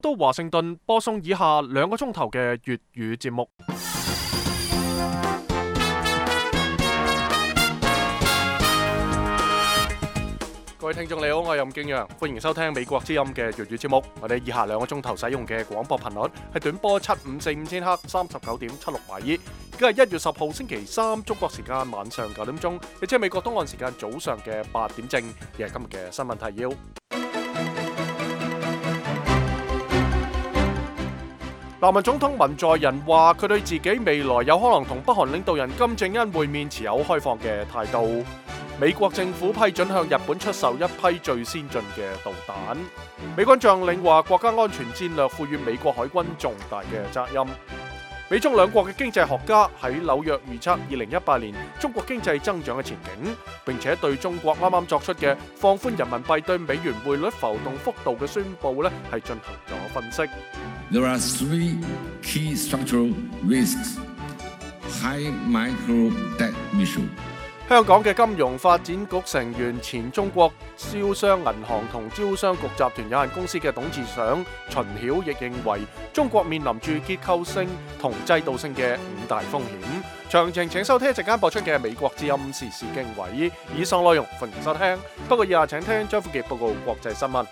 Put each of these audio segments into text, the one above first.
都華盛頓播送以下2個鐘頭嘅粵語節目。各位聽眾你好，我係任敬陽，歡迎收聽美國之音嘅粵語節目。我哋以下2個鐘頭使用嘅廣播頻率係短波7545千赫39.76米。今日1月10號星期3，中國時間晚上9點鐘，亦即係美國東岸時間早上嘅8點正，亦係今日嘅新聞提要。南韓總統文在寅話，佢對自己未來有可能同北韓領導人金正恩會面持有開放嘅態度。美國政府批准向日本出售一批最先進嘅導彈。美軍將領話，國家安全戰略賦予美國海軍重大嘅責任。美中兩國嘅經濟學家喺紐約預測2018年中國經濟增長嘅前景，並且對中國啱啱作出嘅放寬人民幣對美元匯率浮動幅度嘅宣佈咧，係進行咗分析。 There are 3 key structural risks. High micro debt issue. 香港嘅金融發展局成員、前中國招商銀行同招商局集團有限公司嘅董事長秦曉亦認為，中國面臨住結構性同制度性嘅5大風險。詳情請收聽一陣間播出嘅美國之音時事經緯。以上內容歡迎收聽，不過以下請聽張富傑報告國際新聞。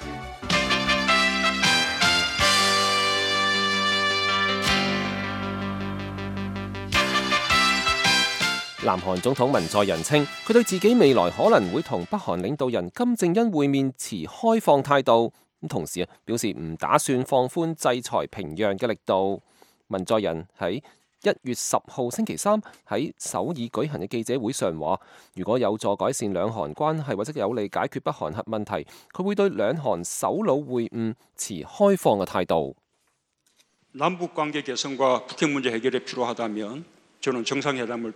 南韓總統文在寅稱，佢對自己未來可能會同北韓領導人金正恩會面持開放態度，同時表示唔打算放寬制裁平壤嘅力度。文在寅喺1月10號星期3喺首爾舉行嘅記者會上話，如果有助改善兩韓關係或者有利解決北韓核問題，佢會對兩韓首腦會晤持開放嘅態度。 南北關係개선과 북핵 문제 해결이 필요하다면 저는 정상회담을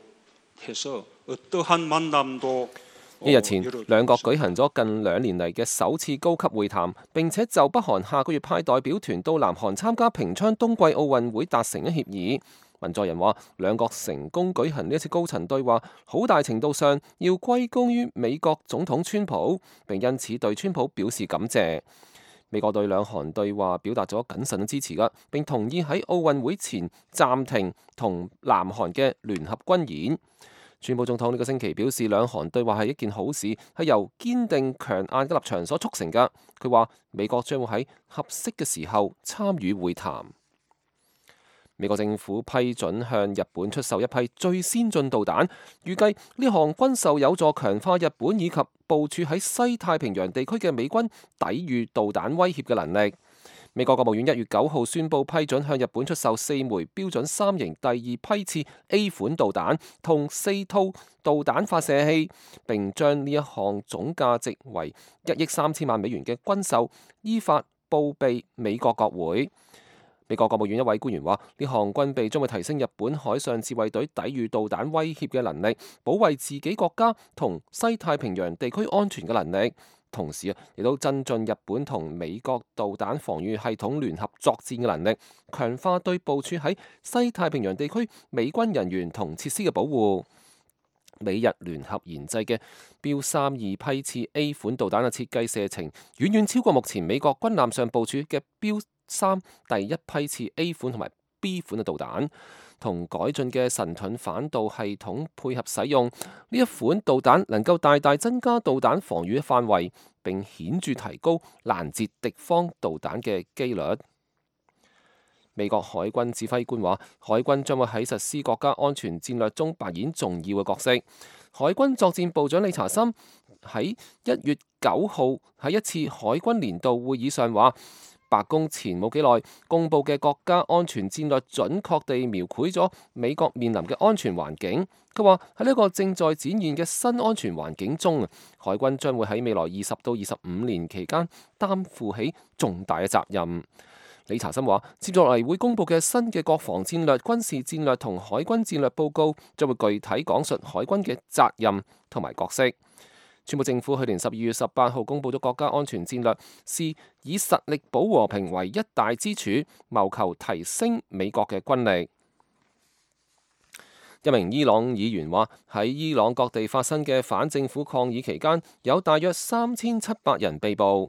필요해서 어떠한 만남도 一日前，兩國舉行咗近2年嚟嘅首次高級會談，並且就北韓下個月派代表團到南韓參加平昌冬季奧運會達成咗協議。文在寅話，兩國成功舉行呢一次高層對話，好大程度上要歸功於美國總統川普，並因此對川普表示感謝。美國對兩韓對話表達咗謹慎嘅支持㗎，並同意喺奧運會前暫停同南韓嘅聯合軍演。川普總統呢個星期表示，兩韓對話係一件好事，係由堅定強硬嘅立場所促成㗎。佢話美國將會喺合適嘅時候參與會談。美國政府批准向日本出售一批最先進導彈，預計呢項軍售有助強化日本以及部署喺西太平洋地區嘅美軍抵禦導彈威脅嘅能力。美國國務院1月9號宣布批准向日本出售4枚標準3型第2批次 A 款導彈同4套導彈發射器，並將呢一項總價值為1億3000萬美元嘅軍售依法報備美國國會。美國國務院一位官員話，呢項軍備將會提升日本海上自衛隊抵禦導彈威脅嘅能力，保衛自己國家同西太平洋地區安全嘅能力。同時亦都增進日本同美國導彈防禦系統聯合作戰嘅能力，強化對部署喺西太平洋地區美軍人員同設施嘅保護。美日聯合研製嘅標32批次 A 款導彈嘅設計射程，遠遠超過目前美國軍艦上部署嘅標3第1批次 A 款同埋 B 款嘅導彈。同改進嘅神盾反導系統配合使用，呢一款導彈能夠大大增加導彈防禦範圍，並顯著提高攔截敵方導彈嘅機率。美國海軍指揮官話，海軍將會喺實施國家安全戰略中扮演重要嘅角色。海軍作戰部長理查森喺1月9號喺一次海軍年度會議上話，白宮前冇幾耐公佈嘅國家安全戰略準確地描繪咗美國面臨嘅安全環境。佢話喺呢個正在展現嘅新安全環境中，海軍將會喺未來20到25年期間擔負起重大嘅責任。理查森話，接落嚟會公佈嘅新嘅國防戰略、軍事戰略同海軍戰略報告，將會具體講述海軍嘅責任同埋角色。川普政府去年12月18號公佈咗國家安全戰略，是以實力保和平為一大支柱，謀求提升美國嘅軍力。一名伊朗議員話，喺伊朗各地發生嘅反政府抗議期間，有大約3700人被捕。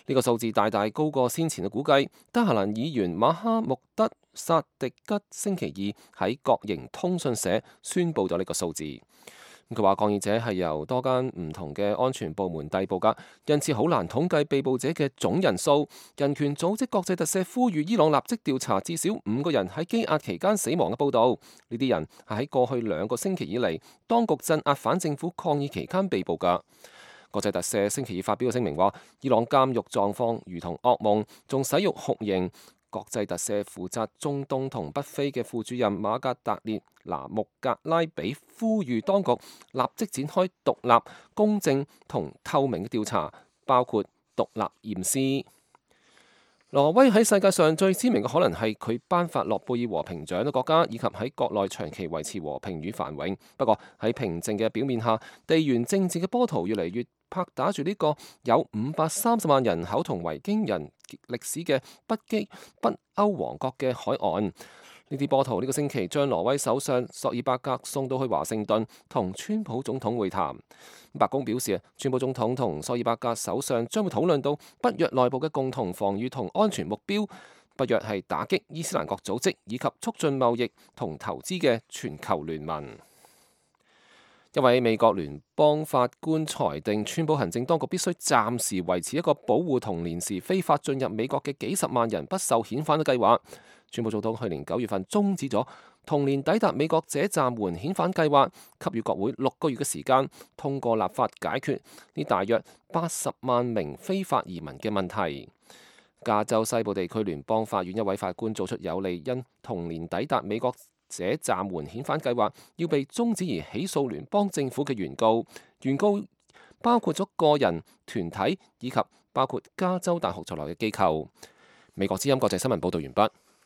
呢個數字大大高過先前嘅估計。德黑蘭議員馬哈穆德薩迪吉星期二喺國營通訊社宣佈咗呢個數字。佢話抗議者係由多間唔同嘅安全部門逮捕㗎，因此好難統計被捕者嘅總人數。人權組織國際特赦呼籲伊朗立即調查至少5個人喺羈押期間死亡嘅報導。呢啲人係喺過去2個星期以嚟，當局鎮壓反政府抗議期間被捕㗎。國際特赦星期二發表嘅聲明話，伊朗監獄狀況如同噩夢，仲使用酷刑。國際特赦負責中東同北非嘅副主任馬格達列拿穆格拉比呼籲當局立即展開獨立、公正同透明嘅調查，包括獨立驗屍。挪威喺世界上最知名嘅可能係佢頒發諾貝爾和平獎嘅國家，以及喺國內長期維持和平與繁榮。不過喺平靜嘅表面下，地緣政治嘅波濤越嚟越拍打住呢個有530萬人口同維京人歷史嘅北歐王國嘅海岸。呢啲波濤呢個星期將挪威首相索爾伯格送到去華盛頓同川普總統會談。白宮表示川普總統同索爾伯格首相將會討論到北約內部嘅共同防禦同安全目標。北約係打擊伊斯蘭國組織以及促進貿易同投資嘅全球聯盟。一位美國聯邦法官裁定，川普行政當局必須暫時維持一個保護童年時非法進入美國嘅幾十萬人不受遣返嘅計劃。川普總統去年9月份終止咗童年抵達美國者暫緩遣返計劃，給予國會6個月嘅時間通過立法解決呢大約80萬名非法移民嘅問題。加州西部地區聯邦法院一位法官做出有利因童年抵達美國者暫緩遣返計劃要被終止而起訴聯邦政府嘅原告，原告包括咗個人、團體以及包括加州大學在內嘅機構。美國之音國際新聞報道完畢。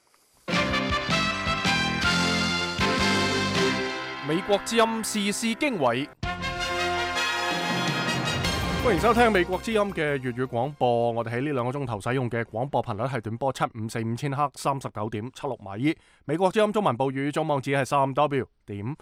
美國之音時事經緯，歡迎收聽美國之音嘅粵語廣播。我哋喺呢2個鐘頭使用嘅廣播頻率係短波7545千赫39.76米。美國之音中文部語總網址係3W 點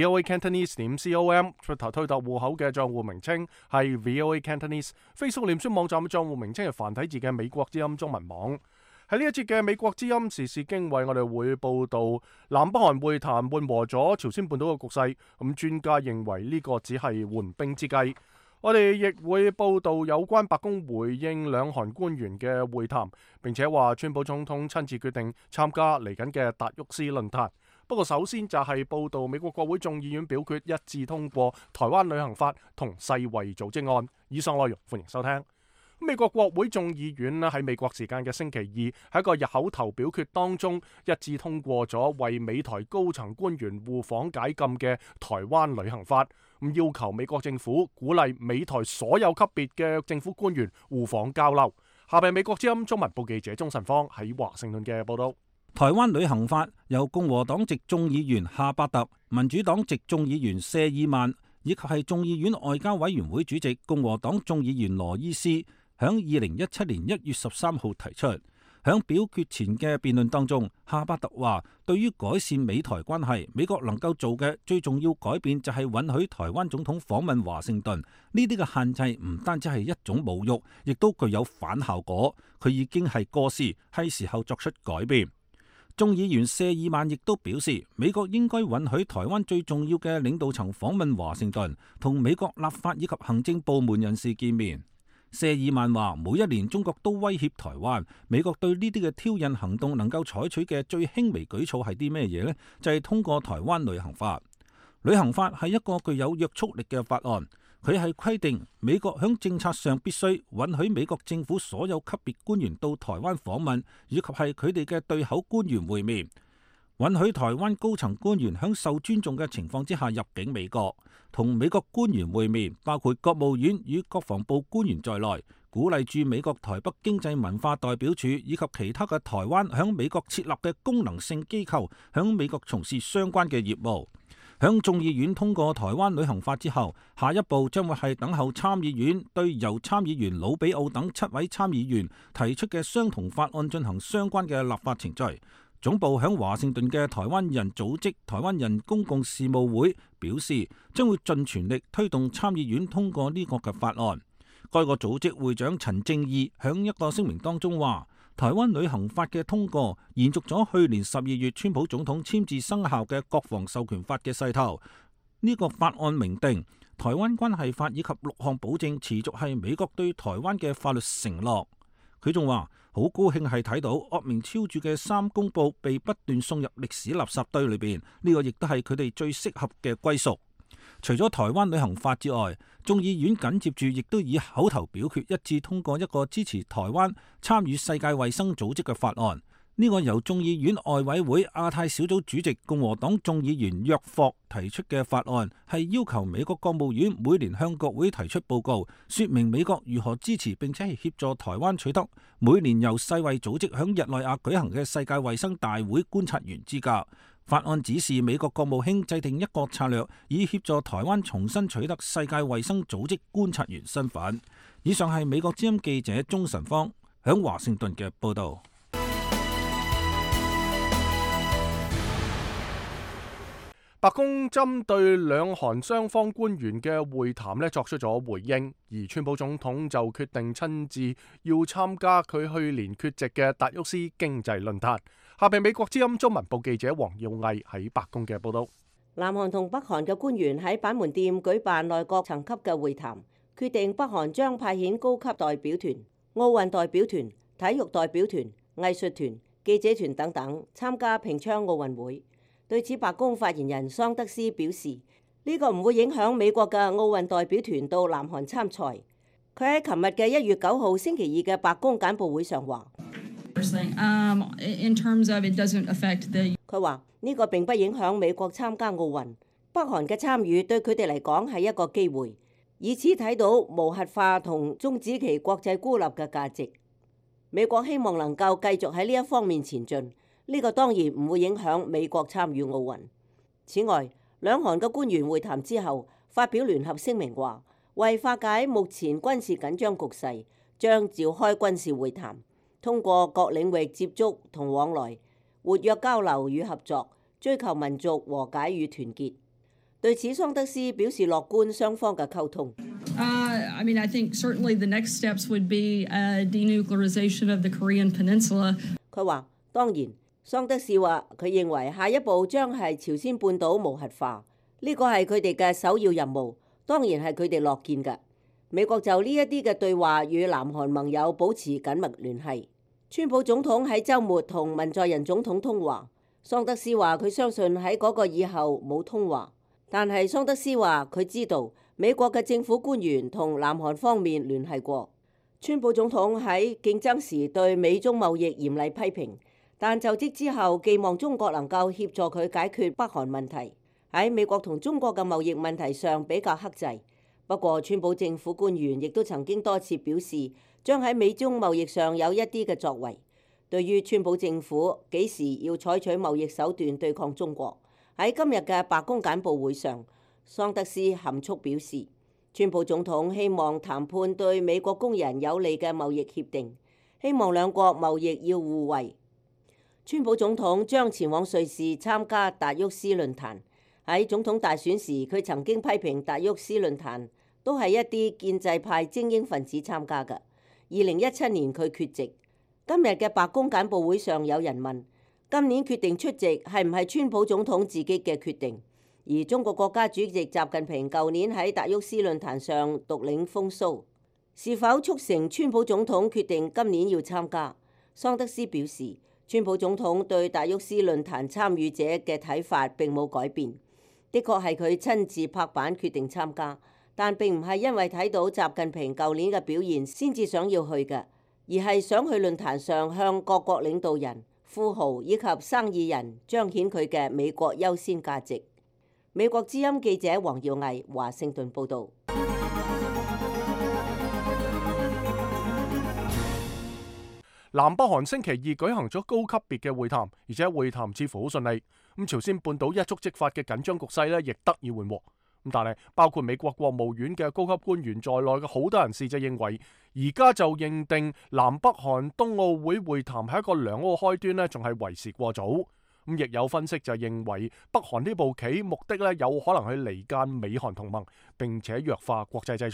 voacantonese.com。Twitter 推特戶口嘅賬戶名稱係 VOA Cantonese。Facebook 臉書網站嘅賬戶名稱係繁體字嘅美國之音中文網。喺呢一節嘅美國之音時事經緯，我哋會報道南北韓會談緩和咗朝鮮半島嘅局勢。咁專家認為呢個只係緩兵之計。我哋亦會報道有關白宮回應兩韓官員嘅會談，並且話川普總統親自決定參加嚟緊嘅達沃斯論壇。不過首先就係報道美國國會眾議院表決一致通過台灣旅行法同世衛組織案。以上內容歡迎收聽。美國國會眾議院喺美國時間嘅星期二喺一個日口頭表決當中一致通過咗為美台高層官員互訪解禁嘅台灣旅行法，咁要求美國政府鼓勵美台所有級別嘅政府官員互訪交流。下邊美國之音中文部記者鍾晨芳喺華盛頓嘅報道。 台灣旅行法由共和黨籍眾議員夏伯特、民主黨籍眾議員謝爾曼以及係眾議院外交委員會主席共和黨眾議員羅伊斯響2017年1月13號提出。響表決前嘅辯論當中，夏伯特話：對於改善美台關係，美國能夠做嘅最重要改變就係允許台灣總統訪問華盛頓。呢啲嘅限制唔單止係一種侮辱，亦都具有反效果。佢已經係過時，係時候作出改變。眾議員謝爾曼亦都表示，美國應該允許台灣最重要嘅領導層訪問華盛頓，同美國立法以及行政部門人士見面。謝爾曼話：每一年中國都威脅台灣，美國對呢啲嘅挑釁行動能夠採取嘅最輕微舉措係啲咩嘢呢？就係通過台灣旅行法。旅行法係一個具有約束力嘅法案，佢係規定美國響政策上必須允許美國政府所有級別官員到台灣訪問，以及係佢哋嘅對口官員會面，允許台灣高層官員響受尊重嘅情況之下入境美國，同美國官員會面，包括國務院與國防部官員在內，鼓勵駐美國台北經濟文化代表處以及其他嘅台灣響美國設立嘅功能性機構響美國從事相關嘅業務。響眾議院通過台灣旅行法之後，下一步將會係等候參議院對由參議員魯比奧等7位參議員提出嘅相同法案進行相關嘅立法程序。總部響華盛頓嘅台灣人組織台灣人公共事務會表示，將會盡全力推動參議院通過呢個嘅法案。 該個組織會長陳正義響一個聲明當中話，台灣旅行法嘅通過延續咗去年12月川普總統簽字生效嘅國防授權法嘅勢頭。呢個法案明定台灣關係法以及6項保證持續係美國對台灣嘅法律承諾。佢仲話好高興係睇到惡名昭著嘅3公報被不斷送入歷史垃圾堆裏邊，呢個亦都係佢哋最適合嘅歸屬。除咗台灣旅行法之外，眾議院緊接住亦都以口頭表決一致通過一個支持台灣參與世界衛生組織嘅法案。呢個由眾議院外委會亞太小組主席共和黨眾議員約霍提出嘅法案，係要求美國國務院每年向國會提出報告，說明美國如何支持並且係協助台灣取得每年由世衛組織響日內瓦舉行嘅世界衛生大會觀察員資格。法案指示美國國務卿制定一個策略，以協助台灣重新取得世界衛生組織觀察員身份。以上係美國之音記者鍾晨芳響華盛頓嘅報道。 白宮針對兩韓雙方官員嘅會談作出咗回應，而川普總統就決定親自要參加佢去年缺席嘅達沃斯經濟論壇。下邊美國之音中文部記者黃耀毅喺白宮嘅報道。 南韓同北韓嘅官員喺板門店舉辦內閣層級嘅會談，決定北韓將派遣高級代表團、奧運代表團、體育代表團、藝術團、記者團等等參加平昌奧運會。對此，白宮發言人桑德斯表示，呢個唔會影響美國嘅奧運代表團到南韓參賽。佢喺琴日嘅1月9號星期二嘅白宮簡報會上話，佢話呢個並不影響美國參加奧運，北韓嘅參與對佢哋嚟講係一個機會，以此睇到無核化同終止其國際孤立嘅價值。美國希望能夠繼續喺呢一方面前進。呢個當然唔會影響美國參與奧運。此外，兩韓嘅官員會談之後，發表聯合聲明話，為化解目前軍事緊張局勢，將召開軍事會談，通過各領域接觸同往來，活躍交流與合作，追求民族和解與團結。對此，桑德斯表示樂觀雙方嘅溝通。 I think certainly the next steps would be denuclearization of the Korean Peninsula. 佢話當然。桑德斯話：佢認為下一步將係朝鮮半島無核化，呢個係佢哋嘅首要任務，當然係佢哋樂見嘅。美國就呢一啲嘅對話與南韓盟友保持緊密聯繫。川普總統喺週末同文在寅總統通話，桑德斯話佢相信喺嗰個以後冇通話，但係桑德斯話佢知道美國嘅政府官員同南韓方面聯繫過。川普總統喺競爭時對美中貿易嚴厲批評。但就職之後，寄望中國能夠協助佢解決北韓問題。喺美國同中國嘅貿易問題上比較克制。不過，川普政府官員亦都曾經多次表示，將喺美中貿易上有一啲嘅作為。對於川普政府幾時要採取貿易手段對抗中國，喺今日嘅白宮簡報會上，桑德斯含蓄表示，川普總統希望談判對美國工人有利嘅貿易協定，希望兩國貿易要互惠。川普總統將前往瑞士參加達沃斯論壇。喺總統大選時，佢曾經批評達沃斯論壇都係一啲建制派精英分子參加嘅。2017年佢缺席。今日嘅白宮簡報會上有人問，今年決定出席係唔係川普總統自己嘅決定？而中國國家主席習近平舊年喺達沃斯論壇上獨領風騷，是否促成川普總統決定今年要參加？桑德斯表示，川普總統對達沃斯論壇參與者嘅睇法並冇改變，的確係佢親自拍板決定參加，但並唔係因為睇到習近平舊年嘅表現先至想要去嘅，而係想去論壇上向各國領導人、富豪以及生意人彰顯佢嘅美國優先價值。美國之音記者黃耀毅華盛頓報導。 南北韓星期二舉行咗高級別嘅會談，而且會談似乎好順利。咁朝鮮半島一觸即發嘅緊張局勢亦得以緩和。咁但係包括美國國務院嘅高級官員在內嘅好多人士就認為，而家就認定南北韓冬奧會會談係一個良好開端仲係為時過早。咁亦有分析就認為，北韓呢步棋目的有可能去離間美韓同盟，並且弱化國際制裁。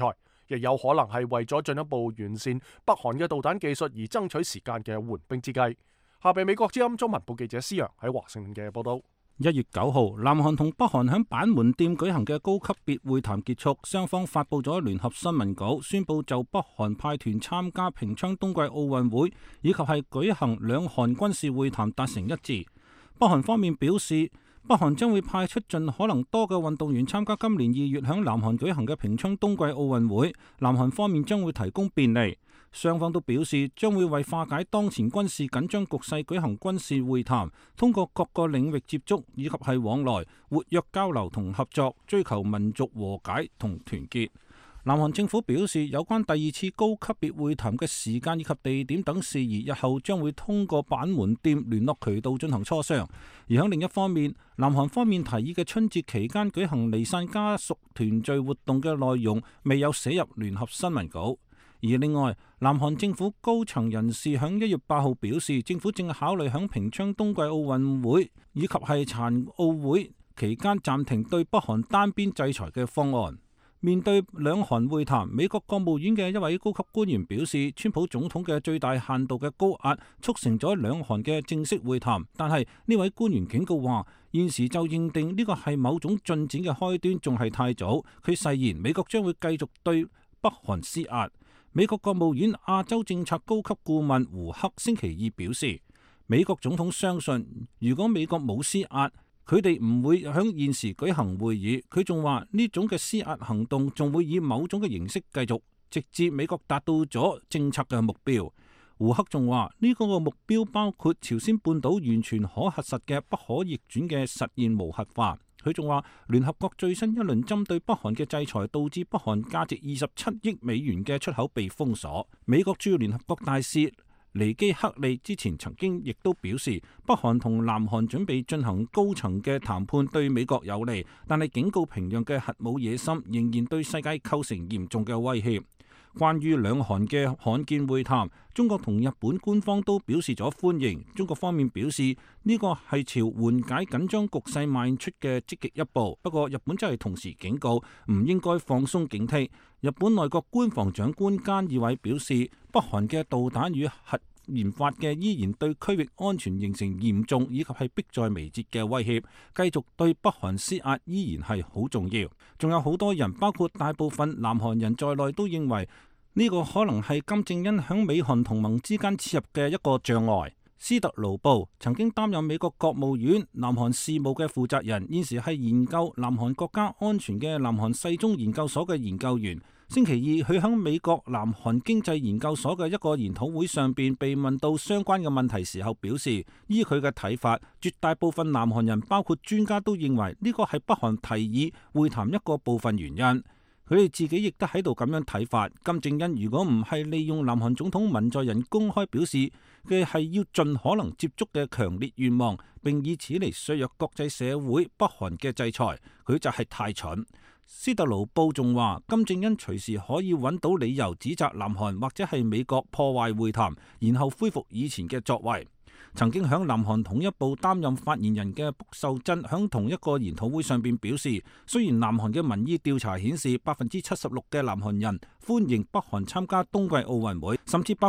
亦有可能係為咗進一步完善北韓嘅導彈技術而爭取時間嘅緩兵之計。下邊美國之音中文部記者施陽喺華盛頓嘅報道。 1月9號，南韓同北韓喺板門店舉行嘅高級別會談結束，雙方發布咗聯合新聞稿，宣布就北韓派團參加平昌冬季奧運會以及係舉行兩韓軍事會談達成一致。北韓方面表示，北韓將會派出盡可能多嘅運動員參加今年2月喺南韓舉行嘅平昌冬季奧運會，南韓方面將會提供便利。雙方都表示將會為化解當前軍事緊張局勢舉行軍事會談，通過各個領域接觸以及係往來，活躍交流同合作，追求民族和解同團結。南韓政府表示，有關第二次高級別會談嘅時間以及地點等事宜，日後將會通過板門店聯絡渠道進行磋商。而喺另一方面，南韓方面提議嘅春節期間舉行離散家屬團聚活動嘅內容，未有寫入聯合新聞稿。而另外，南韓政府高層人士喺1月8號表示，政府正考慮喺平昌冬季奧運會以及係殘奧會期間暫停對北韓單邊制裁嘅方案。面對兩韓會談，美國國務院嘅一位高級官員表示，川普總統嘅最大限度嘅高壓促成咗兩韓嘅正式會談，但係呢位官員警告話，現時就認定呢個係某種進展嘅開端仲係太早。佢誓言美國將會繼續對北韓施壓。美國國務院亞洲政策高級顧問胡克星期二表示，美國總統相信，如果美國冇施壓，佢哋唔會響現時舉行會議。佢仲話呢種嘅施壓行動仲會以某種嘅形式繼續，直至美國達到咗政策嘅目標。胡克仲話呢個嘅目標包括朝鮮半島完全可核實嘅不可逆轉嘅實現無核化。佢仲話，聯合國最新一輪針對北韓嘅制裁，導致北韓價值27億美元嘅出口被封鎖。美國駐聯合國大使尼基克利之前曾經亦都表示，北韓同南韓準備進行高層嘅談判對美國有利，但係警告平壤嘅核武野心仍然對世界構成嚴重嘅威脅。關於兩韓嘅罕見會談，中國同日本官方都表示咗歡迎。中國方面表示呢個係朝緩解緊張局勢邁出嘅積極一步，不過日本則係同時警告唔應該放鬆警惕。日本內閣官房長官菅義偉表示，北韓嘅導彈與核研發嘅依然對區域安全形成嚴重以及係迫在眉睫嘅威脅，繼續對北韓施壓依然係好重要。仲有好多人，包括大部分南韓人在內，都認為呢個可能係金正恩響美韓同盟之間切入嘅一個障礙。斯特勞布曾經擔任美國國務院南韓事務嘅負責人，現時係研究南韓國家安全嘅南韓世宗研究所嘅研究員。星期二，佢喺美國南韓經濟研究所嘅一個研討會上邊被問到相關嘅問題時候，表示依佢嘅睇法，絕大部分南韓人包括專家都認為呢個係北韓提議會談一個部分原因。佢哋自己亦都喺度咁樣睇法。金正恩如果唔係利用南韓總統文在寅公開表示嘅係要盡可能接觸嘅強烈願望，並以此嚟削弱國際社會北韓嘅制裁，佢就係太蠢。斯特勞布仲話，金正恩隨時可以揾到理由指責南韓或者係美國破壞會談，然後恢復以前嘅作為。曾經響南韓統一部擔任發言人嘅朴秀珍響同一個研討會上邊表示，雖然南韓嘅民意調查顯示76%嘅南韓人歡迎北韓參加冬季奧運會，甚至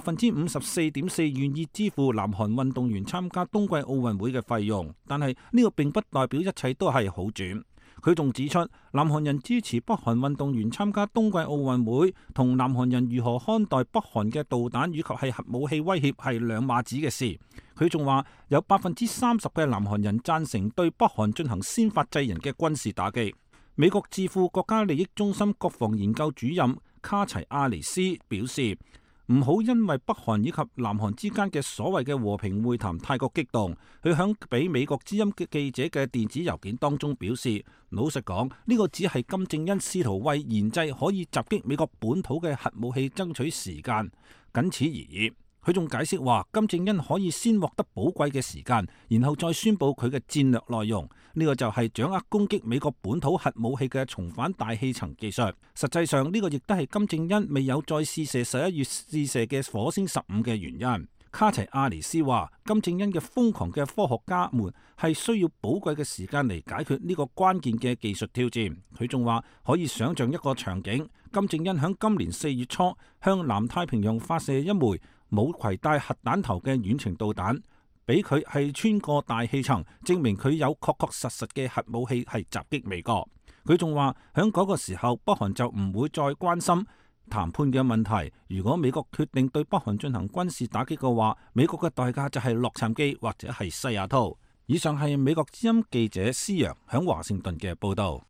54.4%願意支付南韓運動員參加冬季奧運會嘅費用，但係呢個並不代表一切都係好轉。佢仲指出，南韓人支持北韓運動員參加冬季奧運會，同南韓人如何看待北韓嘅導彈以及係核武器威脅係兩碼子嘅事。佢仲話，有30%嘅南韓人贊成對北韓進行先發制人嘅軍事打擊。美國智庫國家利益中心國防研究主任卡齊亞尼斯表示，唔好因為北韓以及南韓之間嘅所謂嘅和平會談太過激動。佢響俾美國之音嘅記者嘅電子郵件當中表示，老實講，呢個只係金正恩試圖為研製可以襲擊美國本土嘅核武器爭取時間，僅此而已。佢仲解釋話，金正恩可以先獲得寶貴嘅時間，然後再宣佈佢嘅戰略內容。呢個就係掌握攻擊美國本土核武器嘅重返大氣層技術。實際上呢個亦都係金正恩未有再試射11月試射嘅火星15嘅原因。卡齊亞尼斯話，金正恩嘅瘋狂嘅科學家們係需要寶貴嘅時間嚟解決呢個關鍵嘅技術挑戰。佢仲話可以想象一個場景， 金正恩響今年4月初向南太平洋發射一枚冇攜帶核彈頭嘅遠程導彈，俾佢係穿過大氣層，證明佢有確確實實嘅核武器係襲擊美國。佢仲話響嗰個時候，北韓就唔會再關心談判嘅問題。如果美國決定對北韓進行軍事打擊嘅話，美國嘅代價就係洛杉磯或者係西雅圖。以上係美國之音記者施洋響華盛頓嘅報道。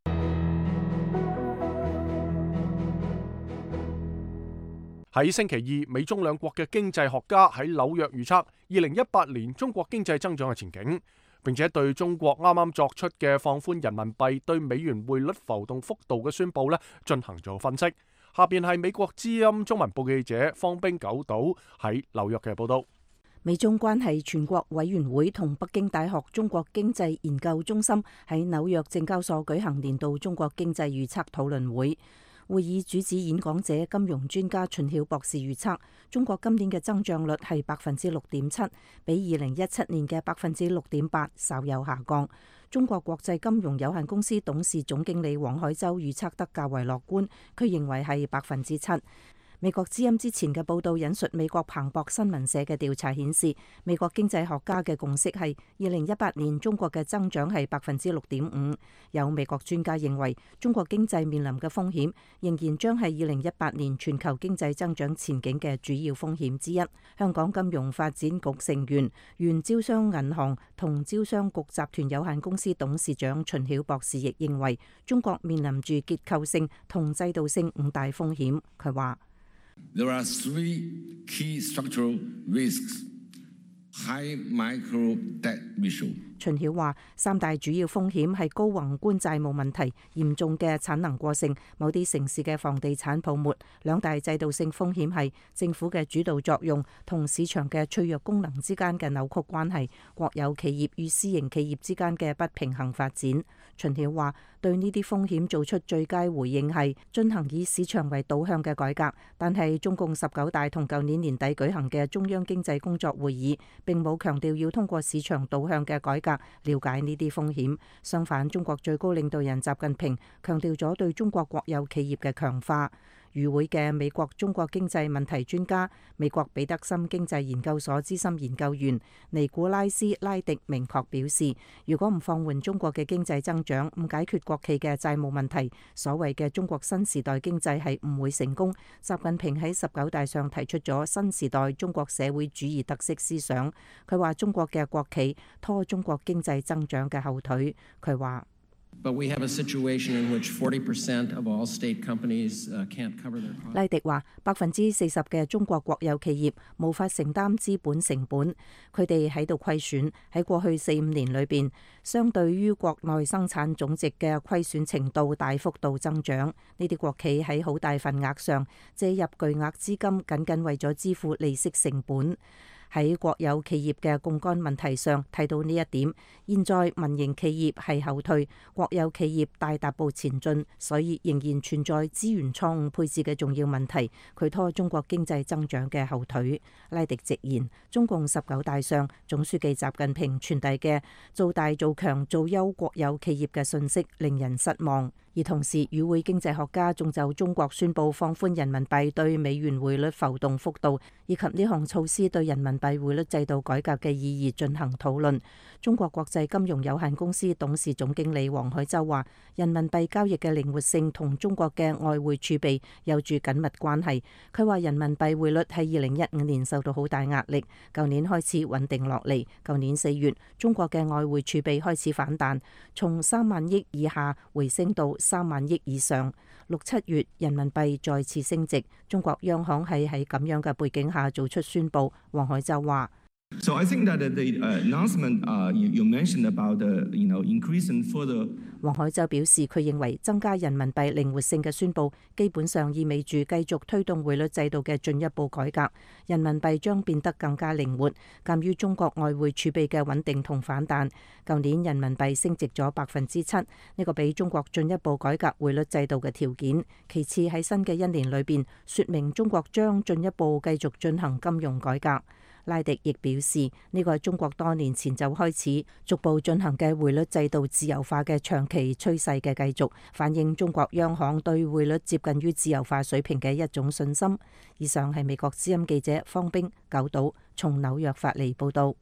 喺星期二，美中兩國嘅經濟學家喺紐約預測2018年中國經濟增長嘅前景，並且對中國啱啱作出嘅放寬人民幣對美元匯率浮動幅度嘅宣佈進行咗分析。下邊係美國之音中文部記者方冰九島喺紐約嘅報道。 美中關係全國委員會同北京大學中國經濟研究中心喺紐約證交所舉行年度中國經濟預測討論會。會議主旨演講者金融專家秦曉博士預測，中國今年嘅增長率係6.7%，比2017年嘅6.8%稍有下降。中國國際金融有限公司董事總經理王海洲預測得較為樂觀，佢認為係7%。美國之音之前嘅報道引述美國彭博新聞社嘅調查顯示，美國經濟學家嘅共識係2018年中國嘅增長係6.5%。有美國專家認為，中國經濟面臨嘅風險仍然將係2018年全球經濟增長前景嘅主要風險之一。香港金融發展局成員、原招商銀行同招商局集團有限公司董事長秦曉博士亦認為，中國面臨住結構性同制度性5大風險。佢話 ：There are 3 key structural risks. High micro debt ratio. 秦曉話，3大主要風險係高宏觀債務問題、嚴重嘅產能過剩、某啲城市嘅房地產泡沫。2大制度性風險係政府嘅主導作用同市場嘅脆弱功能之間嘅扭曲關係，國有企業與私營企業之間嘅不平衡發展。秦曉話，對呢啲風險做出最佳回應係進行以市場為導向嘅改革，但係中共19大同舊年年底舉行嘅中央經濟工作會議並冇強調要通過市場導向嘅改革了解呢啲風險。相反，中國最高領導人習近平強調咗對中國國有企業嘅強化。與會嘅美國中國經濟問題專家、美國彼得森經濟研究所資深研究員尼古拉斯拉迪明確表示，如果唔放緩中國嘅經濟增長，唔解決國企嘅債務問題，所謂嘅中國新時代經濟係唔會成功。習近平喺19大上提出咗新時代中國社會主義特色思想。佢話中國嘅國企拖中國經濟增長嘅後腿。佢話 But we have a situation in which 40% of all state companies can't cover their costs. 拉迪話，40%嘅中國國有企業無法承擔資本成本，佢哋喺度虧損。喺過去4-5年裏邊，相對於國內生產總值嘅虧損程度大幅度增長。呢啲國企喺好大份額上借入巨額資金，僅僅為咗支付利息成本。喺國有企業嘅槓桿問題上睇到呢一點，現在民營企業係後退，國有企業大踏步前進，所以仍然存在資源錯誤配置嘅重要問題，佢拖中國經濟增長嘅後腿。拉迪直言，中共19大上總書記習近平傳遞嘅做大做強做優國有企業嘅信息令人失望。而同時，與會經濟學家仲就中國宣布放寬人民幣對美元匯率浮動幅度，以及呢項措施對人民幣匯率制度改革嘅意義進行討論。中國國際金融有限公司董事總經理王海洲話，人民幣交易嘅靈活性同中國嘅外匯儲備有住緊密關係。佢話人民幣匯率喺2015年受到好大壓力，舊年開始穩定落嚟。舊年4月，中國嘅外匯儲備開始反彈，從3萬億以下回升到3萬億以上。6-7月人民幣再次升值，中國央行係喺咁樣嘅背景下做出宣佈。王海洲話 ：So I think that the announcement you mentioned about the increase in further。 王海洲表示，佢認為增加人民幣靈活性嘅宣佈，基本上意味住繼續推動匯率制度嘅進一步改革。人民幣將變得更加靈活。鑑於中國外匯儲備嘅穩定同反彈，舊年人民幣升值咗7%，呢個比中國進一步改革匯率制度嘅條件。其次喺新嘅1年裏邊，説明中國將進一步繼續進行金融改革。 拉迪亦表示，呢個係中國多年前就開始逐步進行嘅匯率制度自由化嘅長期趨勢嘅繼續，反映中國央行對匯率接近於自由化水平嘅一種信心。以上係美國之音記者方冰九島從紐約發嚟報道。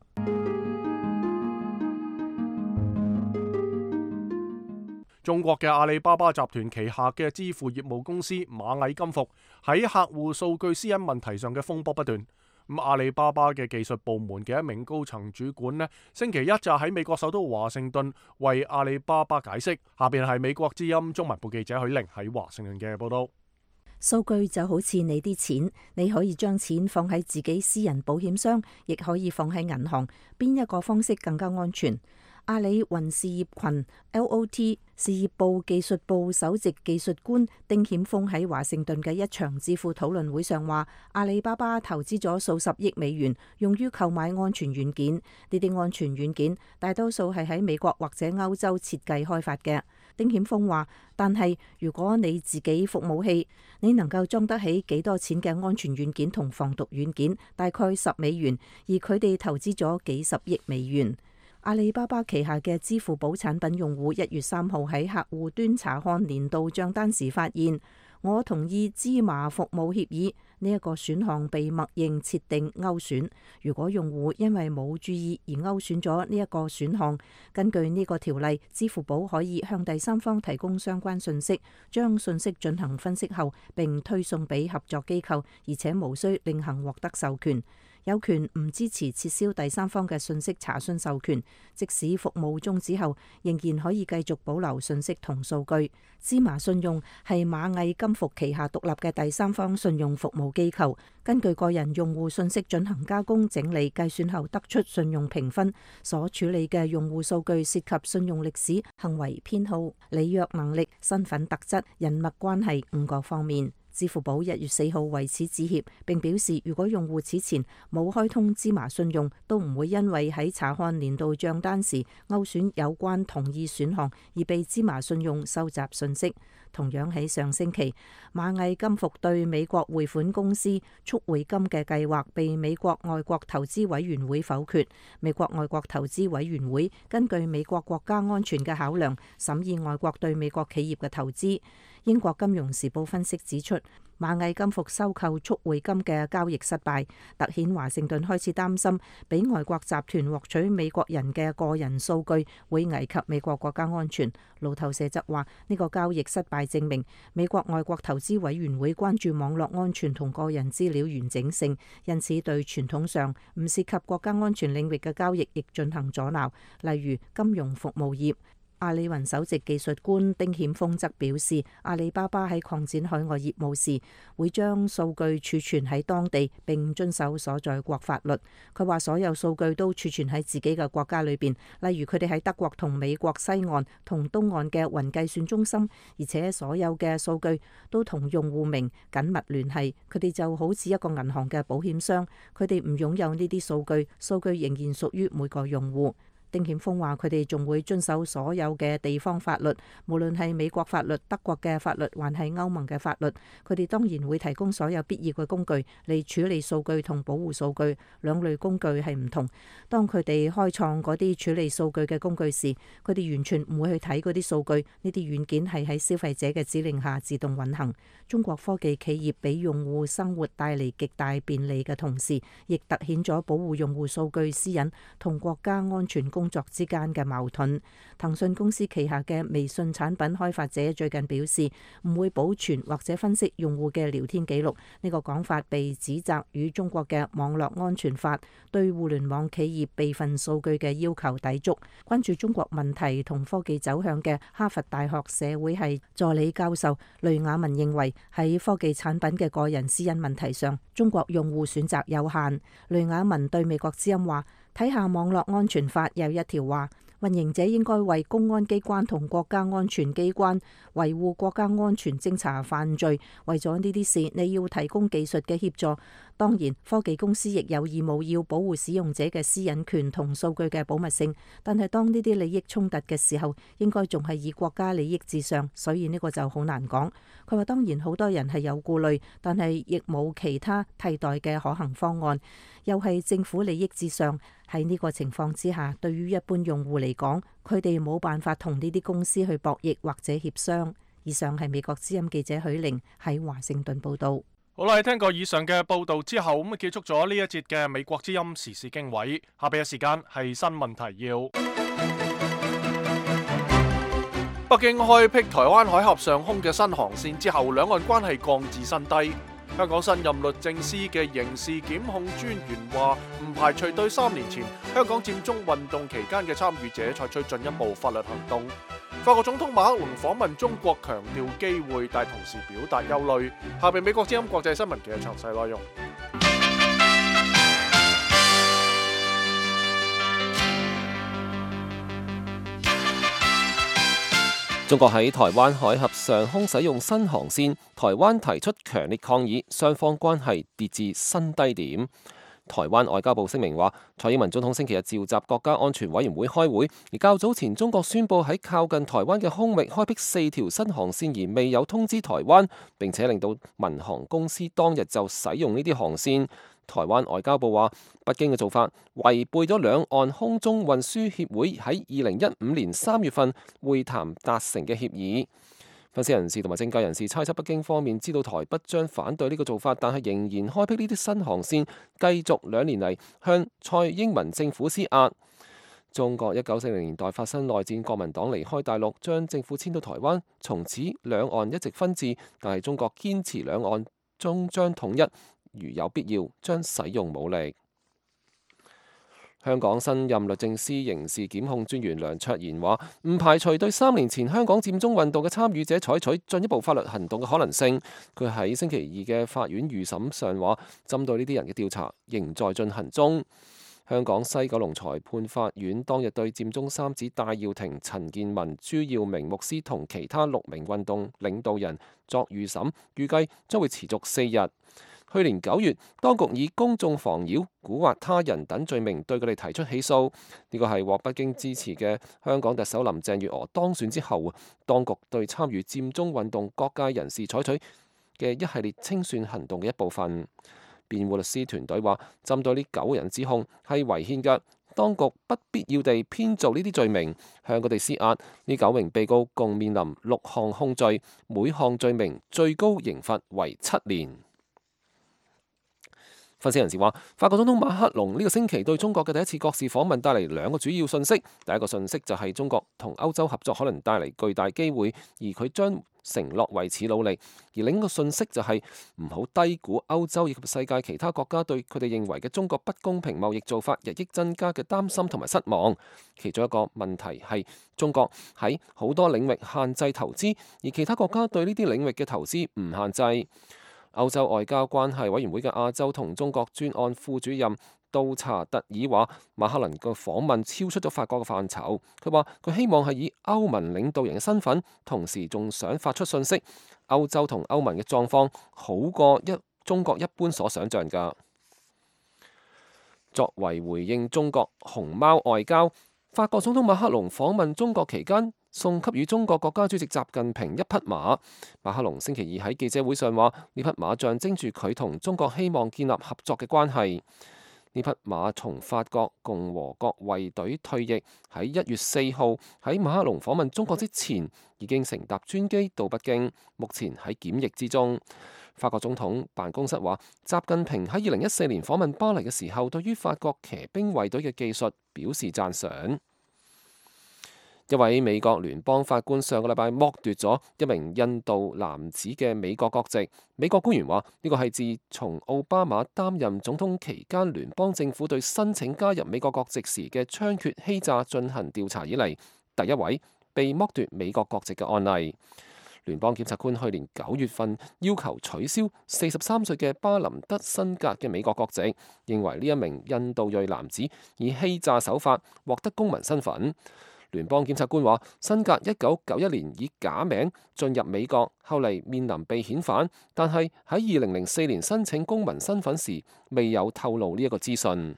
中國嘅阿里巴巴集團旗下嘅支付業務公司螞蟻金服喺客戶數據私隱問題上嘅風波不斷。阿里巴巴嘅技術部門嘅一名高層主管呢，星期一就喺美國首都華盛頓為阿里巴巴解釋。下邊係美國之音中文部記者許玲喺華盛頓嘅報道。 數據就好似你啲錢，你可以將錢放喺自己私人保險箱，亦可以放喺銀行，邊一個方式更加安全？阿里雲事業群 LOT 事業部技術部首席技術官丁顯峰喺華盛頓嘅一場智庫討論會上話，阿里巴巴投資咗數十億美元用於購買安全軟件，呢啲安全軟件大多數係喺美國或者歐洲設計開發嘅。丁顯峰話，但係如果你自己服務器，你能夠裝得起幾多錢嘅安全軟件同防毒軟件？大概10美元，而佢哋投資咗幾十億美元。阿里巴巴旗下嘅支付寶產品用戶1月3號喺客戶端查看年度賬單時發現，我同意芝麻服務協議呢一個選項被默認設定勾選。如果用戶因為冇注意而勾選咗呢一個選項，根據呢個條例，支付寶可以向第三方提供相關信息，將信息進行分析後並推送俾合作機構，而且無需另行獲得授權。有權唔支持撤銷第三方嘅信息查詢授權，即使服務終止後，仍然可以繼續保留信息同數據。芝麻信用係螞蟻金服旗下獨立嘅第三方信用服務機構，根據個人用戶信息進行加工、整理、計算後得出信用評分。所處理嘅用戶數據涉及信用歷史、行為偏好、履約能力、身份特質、人脈關係5個方面。支付寶1月4號為此致歉，並表示如果用戶此前冇開通芝麻信用，都唔會因為喺查看年度賬單時勾選有關同意選項而被芝麻信用收集信息。同樣喺上星期，螞蟻金服對美國匯款公司速匯金嘅計劃被美國外國投資委員會否決。美國外國投資委員會根據美國國家安全嘅考量，審議外國對美國企業嘅投資。英國金融時報分析指出，螞蟻金服收購速匯金嘅交易失敗，凸顯華盛頓開始擔心俾外國集團獲取美國人嘅個人數據會危及美國國家安全。路透社則話，呢個交易失敗證明美國外國投資委員會關注網絡安全同個人資料完整性，因此對傳統上唔涉及國家安全領域嘅交易亦進行阻撓，例如金融服務業。阿里雲首席技術官丁顯峰則表示，阿里巴巴喺擴展海外業務時，會將數據儲存喺當地並遵守所在國法律。佢話所有數據都儲存喺自己嘅國家裏邊，例如佢哋喺德國同美國西岸同東岸嘅雲計算中心，而且所有嘅數據都同用戶名緊密聯繫。佢哋就好似一個銀行嘅保險箱，佢哋唔擁有呢啲數據，數據仍然屬於每個用戶。丁顯峰話：佢哋仲會遵守所有嘅地方法律，無論係美國法律、德國嘅法律，還係歐盟嘅法律。佢哋當然會提供所有必要嘅工具嚟處理數據同保護數據，兩類工具係唔同。當佢哋開創嗰啲處理數據嘅工具時，佢哋完全唔會去睇嗰啲數據。呢啲軟件係喺消費者嘅指令下自動運行。中國科技企業俾用戶生活帶嚟極大便利嘅同時，亦凸顯咗保護用戶數據私隱同國家安全工作之間嘅矛盾。騰訊公司旗下嘅微信產品開發者最近表示，唔會保存或者分析用戶嘅聊天記錄。呢個講法被指責與中國嘅網絡安全法對互聯網企業備份數據嘅要求抵觸。關注中國問題同科技走向嘅哈佛大學社會系助理教授雷雅文認為，喺科技產品嘅個人私隱問題上，中國用戶選擇有限。雷雅文對美國之音話：睇下網絡安全法有一條話，運營者應該為公安機關同國家安全機關維護國家安全偵查犯罪。為咗呢啲事，你要提供技術嘅協助， 當然，科技公司亦有義務要保護使用者嘅私隱權同數據嘅保密性，但係當呢啲利益衝突嘅時候，應該仲係以國家利益至上，所以呢個就好難講。佢話當然好多人係有顧慮，但係亦冇其他替代嘅可行方案，又係政府利益至上。喺呢個情況之下，對於一般用戶嚟講，佢哋冇辦法同呢啲公司去博弈或者協商。以上係美國之音記者許玲喺華盛頓報道。 好啦，聽過以上嘅報道之後，咁結束咗呢一節嘅美國之音時事經緯。下邊嘅時間係新聞提要。北京開闢台灣海峽上空嘅新航線之後，兩岸關係降至新低。香港新任律政司嘅刑事檢控專員話，唔排除對3年前香港佔中運動期間嘅參與者採取進一步法律行動。法國總統馬克龍訪問中國，強調機會，但同時表達憂慮。下邊美國之音國際新聞嘅詳細內容。 中國喺台灣海峽上空使用新航線，台灣提出強烈抗議，雙方關係跌至新低點。台灣外交部聲明話，蔡英文總統星期日召集國家安全委員會開會，而較早前中國宣布喺靠近台灣嘅空域開闢4條新航線，而未有通知台灣，並且令到民航公司當日就使用呢啲航線。台灣外交部話，北京嘅做法違背咗兩岸空中運輸協會喺2015年3月份會談達成嘅協議。分析人士同埋政界人士猜測，北京方面知道台北將反對呢個做法，但係仍然開闢呢啲新航線，繼續2年嚟向蔡英文政府施壓。中國1940年代發生內戰，國民黨離開大陸，將政府遷到台灣，從此兩岸一直分治，但係中國堅持兩岸終將統一，如有必要將使用武力。香港新任律政司刑事檢控專員梁卓賢話，唔排除對3年前香港佔中運動嘅參與者採取進一步法律行動嘅可能性。佢喺星期二嘅法院預審上話，針對呢啲人嘅調查仍在進行中。香港西九龍裁判法院當日對佔中三子戴耀廷、陳健民、朱耀明牧師同其他6名運動領導人作預審，預計將會持續4日。去年9月，當局以公眾妨擾、蠱惑他人等罪名對佢哋提出起訴。呢個係獲北京支持嘅香港特首林鄭月娥當選之後，當局對參與佔中運動各界人士採取嘅一系列清算行動嘅一部分。辯護律師團隊話，針對呢9人指控係違憲嘅，當局不必要地編造呢啲罪名，向佢哋施壓。呢9名被告共面臨6項控罪，每項罪名最高刑罰為7年。分析人士話，法國總統馬克龍呢個星期對中國嘅第一次國事訪問帶嚟2個主要訊息。第一個訊息就係中國同歐洲合作可能帶嚟巨大機會，而佢將承諾為此努力。而另一個訊息就係唔好低估歐洲以及世界其他國家對佢哋認為嘅中國不公平貿易做法日益增加嘅擔心同埋失望。其中一個問題係中國喺好多領域限制投資，而其他國家對呢啲領域嘅投資唔限制。歐洲外交關係委員會嘅亞洲同中國專案副主任杜查特爾話，馬克龍嘅訪問超出咗法國嘅範疇。佢話佢希望係以歐盟領導人嘅身份，同時仲想發出訊息，歐洲同歐盟嘅狀況好過中國一般所想像㗎。作為回應中國熊貓外交，法國總統馬克龍訪問中國期間，送給予中國國家主席習近平一匹馬。馬克龍星期2喺記者會上話，呢匹馬象徵住佢同中國希望建立合作嘅關係。呢匹馬從法國共和國衛隊退役，喺1月4號喺馬克龍訪問中國之前，已經乘搭專機到北京，目前喺檢疫之中。法國總統辦公室話，習近平喺2014年訪問巴黎嘅時候，對於法國騎兵衛隊嘅技術表示讚賞。一位美國聯邦法官上個禮拜剝奪咗一名印度男子嘅美國國籍。美國官員話，呢個係自從奧巴馬擔任總統期間，聯邦政府對申請加入美國國籍時嘅猖獗欺詐進行調查以嚟，第一位被剝奪美國國籍嘅案例。聯邦檢察官去年9月份要求取消43歲嘅巴林德辛格嘅美國國籍，認為呢一名印度裔男子以欺詐手法獲得公民身份。 聯邦檢察官話，辛格1991年以假名進入美國，後嚟面臨被遣返，但係喺2004年申請公民身份時未有透露呢一個資訊。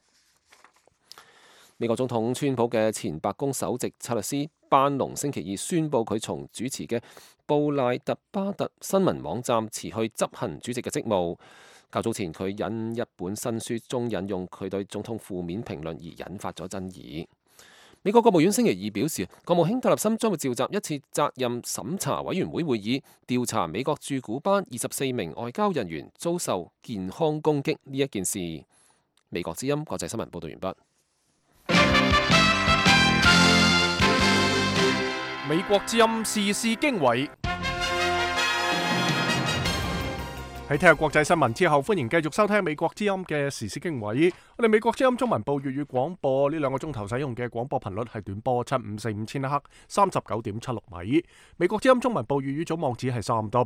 美國總統川普嘅前白宮首席策略師班農星期二宣布佢從主持嘅布賴特巴特新聞網站辭去執行主席嘅職務。較早前佢引一本新書中引用佢對總統負面評論而引發咗爭議。美國國務院星期二表示，國務卿特立森將會召集一次責任審查委員會會議，調查美國駐古巴24名外交人員遭受健康攻擊呢一件事。美國之音國際新聞報道完畢。 美國之音時事經緯。喺聽下國際新聞之後，歡迎繼續收聽美國之音嘅時事經緯。我哋美國之音中文部粵語廣播呢2個鐘頭使用嘅廣播頻率係短波7545千赫39.76米。美國之音中文部粵語總網址係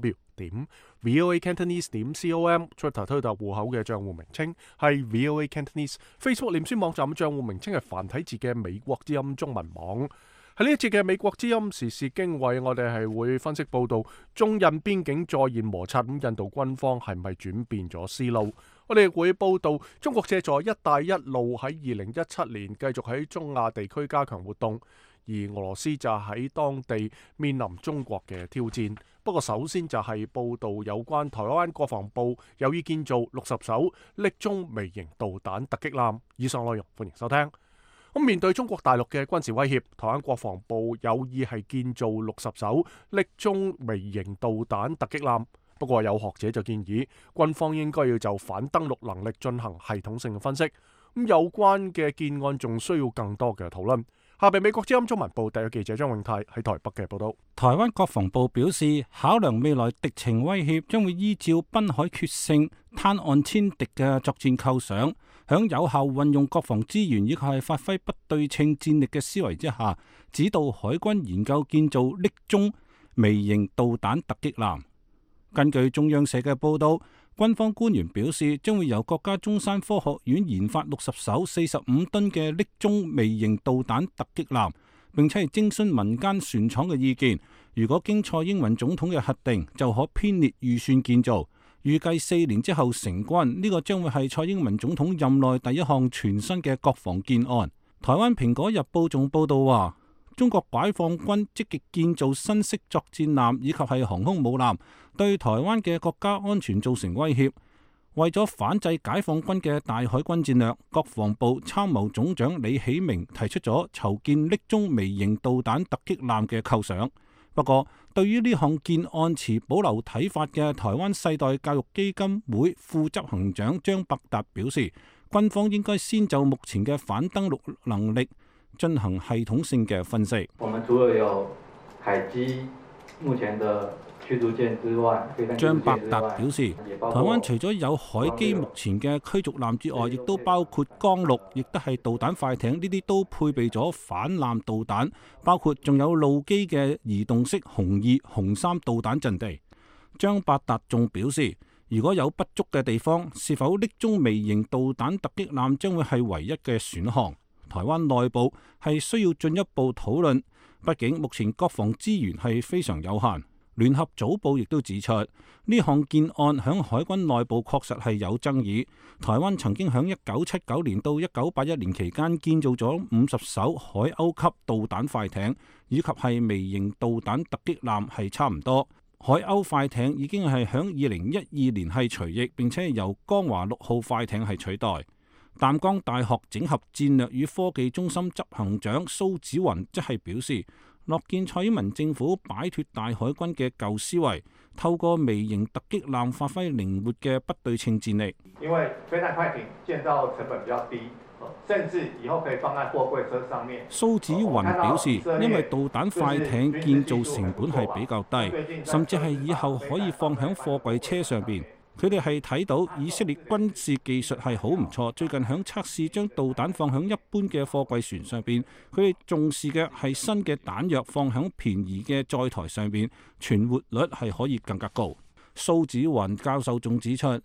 3w.voacantonese.com。Twitter 推特戶口嘅賬戶名稱係 VOA Cantonese。Facebook 臉書網站嘅賬戶名稱係繁體字嘅美國之音中文網。喺呢一節嘅美國之音時事經緯，我哋係會分析報道中印邊境再現摩擦，印度軍方係咪轉變咗思路？我哋會報道中國借助一帶一路喺2017年繼續喺中亞地區加強活動，而俄羅斯就喺當地面臨中國嘅挑戰。不過首先就係報道有關台灣國防部有意建造60艘匿蹤微型導彈突擊艦。以上內容歡迎收聽。咁面對中國大陸嘅軍事威脅，台灣國防部有意係建造60艘匿蹤微型導彈突擊艦。不過有學者就建議，軍方應該要就反登陸能力進行系統性嘅分析。咁有關嘅建案仲需要更多嘅討論。下邊美國之音中文部特約記者張永泰喺台北嘅報道。 台灣國防部表示，考量未來敵情威脅，將會依照濱海決勝、灘岸殲敵嘅作戰構想，響有效運用國防資源以及係發揮不對稱戰力嘅思維之下，指導海軍研究建造匿蹤微型導彈突擊艦。根據中央社嘅報道，軍方官員表示，將會由國家中山科學院研發60艘45噸嘅匿蹤微型導彈突擊艦，並且係徵詢民間船廠嘅意見。如果經蔡英文總統嘅核定，就可編列預算建造。預計4年之後成軍，呢個將會係蔡英文總統任內第一項全新嘅國防建案。台灣蘋果日報仲報道話，中國解放軍積極建造新式作戰艦以及係航空母艦，對台灣嘅國家安全造成威脅。為咗反制解放軍嘅大海軍戰略，國防部參謀總長李喜明提出咗籌建匿蹤微型導彈突擊艦嘅構想。不過，對於呢項建案持保留睇法嘅台灣世代教育基金會副執行長張伯達表示，軍方應該先就目前嘅反登陸能力進行系統性嘅分析。 我們除了有海基目前的驅逐艦之外， 張伯達表示，台灣除咗有海基目前嘅驅逐艦之外，亦都包括江陸，亦都係導彈快艇，呢啲都配備咗反艦導彈，包括仲有陸基嘅移動式紅2、紅3導彈陣地。張伯達仲表示，如果有不足嘅地方，是否匿蹤微型導彈突擊艦將會係唯一嘅選項。台灣內部係需要進一步討論，畢竟目前國防資源係非常有限。聯合早報亦都指出，呢項建案響海軍內部確實係有爭議。台灣曾經響1979年到1981年期間建造咗50艘海鷗級導彈快艇，以及係微型導彈突擊艦係差唔多。海鷗快艇已經係響2012年係除役，並且由江華6號快艇係取代。淡江大學整合戰略與科技中心執行長蘇子雲即係表示，樂見蔡英文政府擺脫大海軍嘅舊思維，透過微型突擊艦發揮靈活嘅不對稱戰力。 因為飛彈快艇建造成本比較低，甚至以後可以放在貨櫃車上面。 蘇子雲表示，因為導彈快艇建造成本係比較低，甚至係以後可以放喺貨櫃車上邊。佢哋係睇到以色列軍事技術係好唔錯，最近響測試將導彈放響一般嘅貨櫃船上邊，佢哋重視嘅係新嘅彈藥放響便宜嘅載台上邊，存活率係可以更加高。蘇子雲教授仲指出，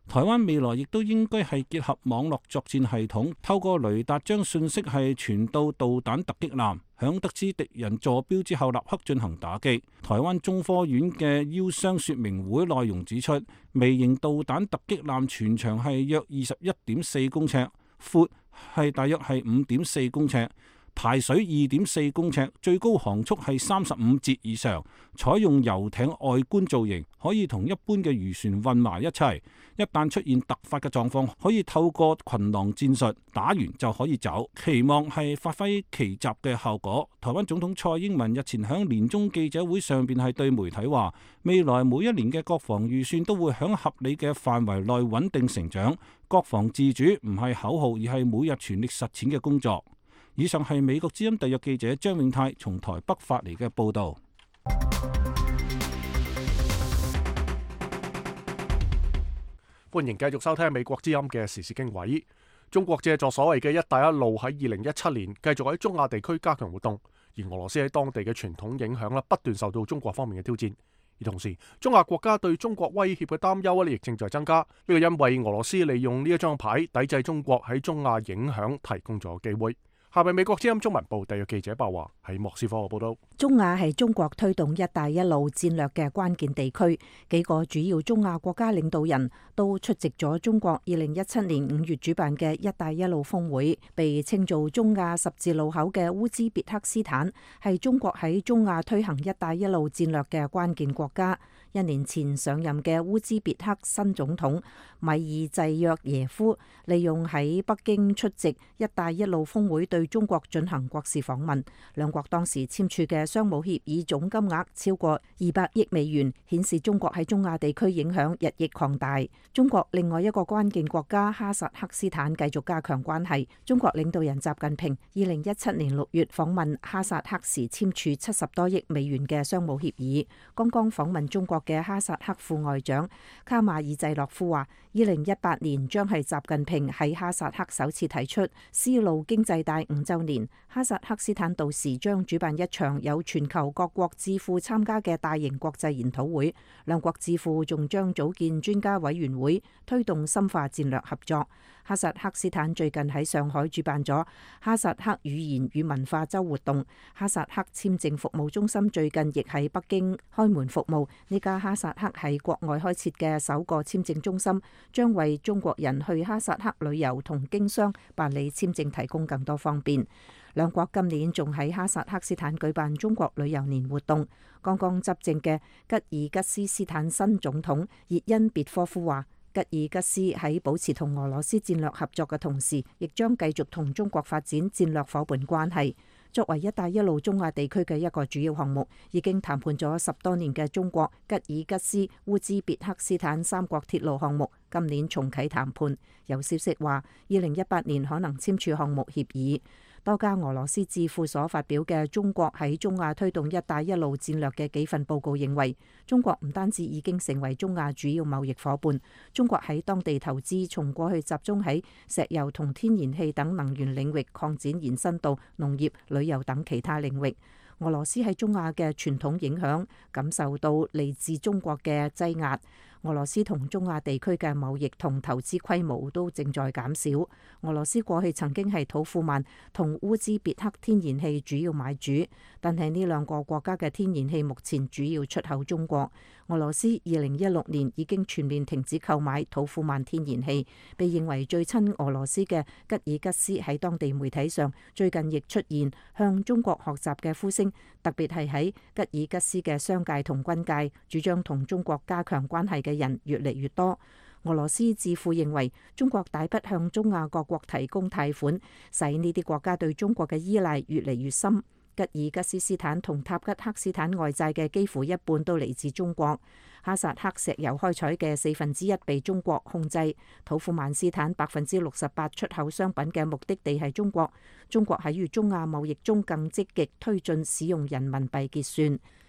台灣未來亦都應該係結合網絡作戰系統，透過雷達將信息係傳到導彈突擊艦，響得知敵人坐標之後立刻進行打擊。台灣中科院嘅邀商說明會內容指出，微型導彈突擊艦全長係約21.4公尺，闊係大約係5.4公尺，排水2.4公尺，最高航速係35節以上，採用遊艇外觀造型，可以同一般嘅漁船混埋一齊。一旦出現突發嘅狀況，可以透過群狼戰術打完就可以走，期望係發揮奇襲嘅效果。台灣總統蔡英文日前喺年中記者會上邊係對媒體話，未來每一年嘅國防預算都會喺合理嘅範圍內穩定成長，國防自主唔係口號，而係每日全力實踐嘅工作。以上係美國之音特約記者張永泰從台北發嚟嘅報導。 歡迎繼續收聽美國之音嘅時事經緯。中國借助所謂嘅一帶一路喺2017年繼續喺中亞地區加強活動，而俄羅斯喺當地嘅傳統影響不斷受到中國方面嘅挑戰。而同時，中亞國家對中國威脅嘅擔憂亦正在增加。呢個因為俄羅斯利用呢一張牌抵制中國喺中亞影響提供咗機會。下邊美國之音中文部特約記者鮑華喺莫斯科嘅報道。 中亞係中國推動一帶一路戰略嘅關鍵地區，幾個主要中亞國家領導人都出席咗中國2017年5月主辦嘅一帶一路峰會。被稱做中亞十字路口嘅烏茲別克斯坦係中國喺中亞推行一帶一路戰略嘅關鍵國家。1年前上任嘅烏茲別克新總統米爾濟約耶夫利用喺北京出席一帶一路峰會對中國進行國事訪問，兩國當時簽署嘅商務協議總金額超過200億美元，顯示中國喺中亞地區影響日益擴大。中國另外一個關鍵國家哈薩克斯坦繼續加強關係。中國領導人習近平2017年6月訪問哈薩克時簽署70多億美元嘅商務協議。剛剛訪問中國嘅哈薩克副外長卡馬爾濟洛夫話，2018年將係習近平喺哈薩克首次提出絲路經濟帶5週年，哈薩克斯坦到時將主辦一場有全球各國智庫參加嘅大型國際研討會，兩國智庫仲將組建專家委員會，推動深化戰略合作。哈薩克斯坦最近喺上海主辦咗哈薩克語言與文化週活動，哈薩克簽證服務中心最近亦喺北京開門服務。呢家哈薩克喺國外開設嘅首個簽證中心，將為中國人去哈薩克旅遊同經商辦理簽證提供更多方便。兩國今年仲喺哈薩克斯坦舉辦中國旅遊年活動。剛剛執政嘅吉爾吉斯斯坦新總統熱恩別科夫話，吉爾吉斯喺保持同俄羅斯戰略合作嘅同時，亦將繼續同中國發展戰略夥伴關係。作為一帶一路中亞地區嘅一個主要項目，已經談判咗10多年嘅中國、吉爾吉斯、烏茲別克斯坦三國鐵路項目，今年重啟談判。有消息話，2018年可能簽署項目協議。多家俄羅斯智庫所發表嘅中國喺中亞推動一帶一路戰略嘅幾份報告認為，中國唔單止已經成為中亞主要貿易夥伴，中國喺當地投資從過去集中喺石油同天然氣等能源領域擴展延伸到農業、旅遊等其他領域。俄羅斯喺中亞嘅傳統影響感受到嚟自中國嘅擠壓。俄羅斯同中亞地區嘅貿易同投資規模都正在減少。俄羅斯過去曾經係土庫曼同烏茲別克天然氣主要買主，但係呢兩個國家嘅天然氣目前主要出口中國。俄羅斯2016年已經全面停止購買土庫曼天然氣，被認為最親俄羅斯嘅吉爾吉斯喺當地媒體上最近亦出現向中國學習嘅呼聲，特別係喺吉爾吉斯嘅商界同軍界，主張同中國加強關係嘅人越嚟越多。俄羅斯智庫認為，中國大筆向中亞各國提供貸款，使呢啲國家對中國嘅依賴越嚟越深。吉爾吉斯斯坦同塔吉克斯坦外債嘅幾乎一半都嚟自中國。哈薩克石油開採嘅1/4被中國控制。土庫曼斯坦68%出口商品嘅目的地係中國。中國喺與中亞貿易中更積極推進使用人民幣結算。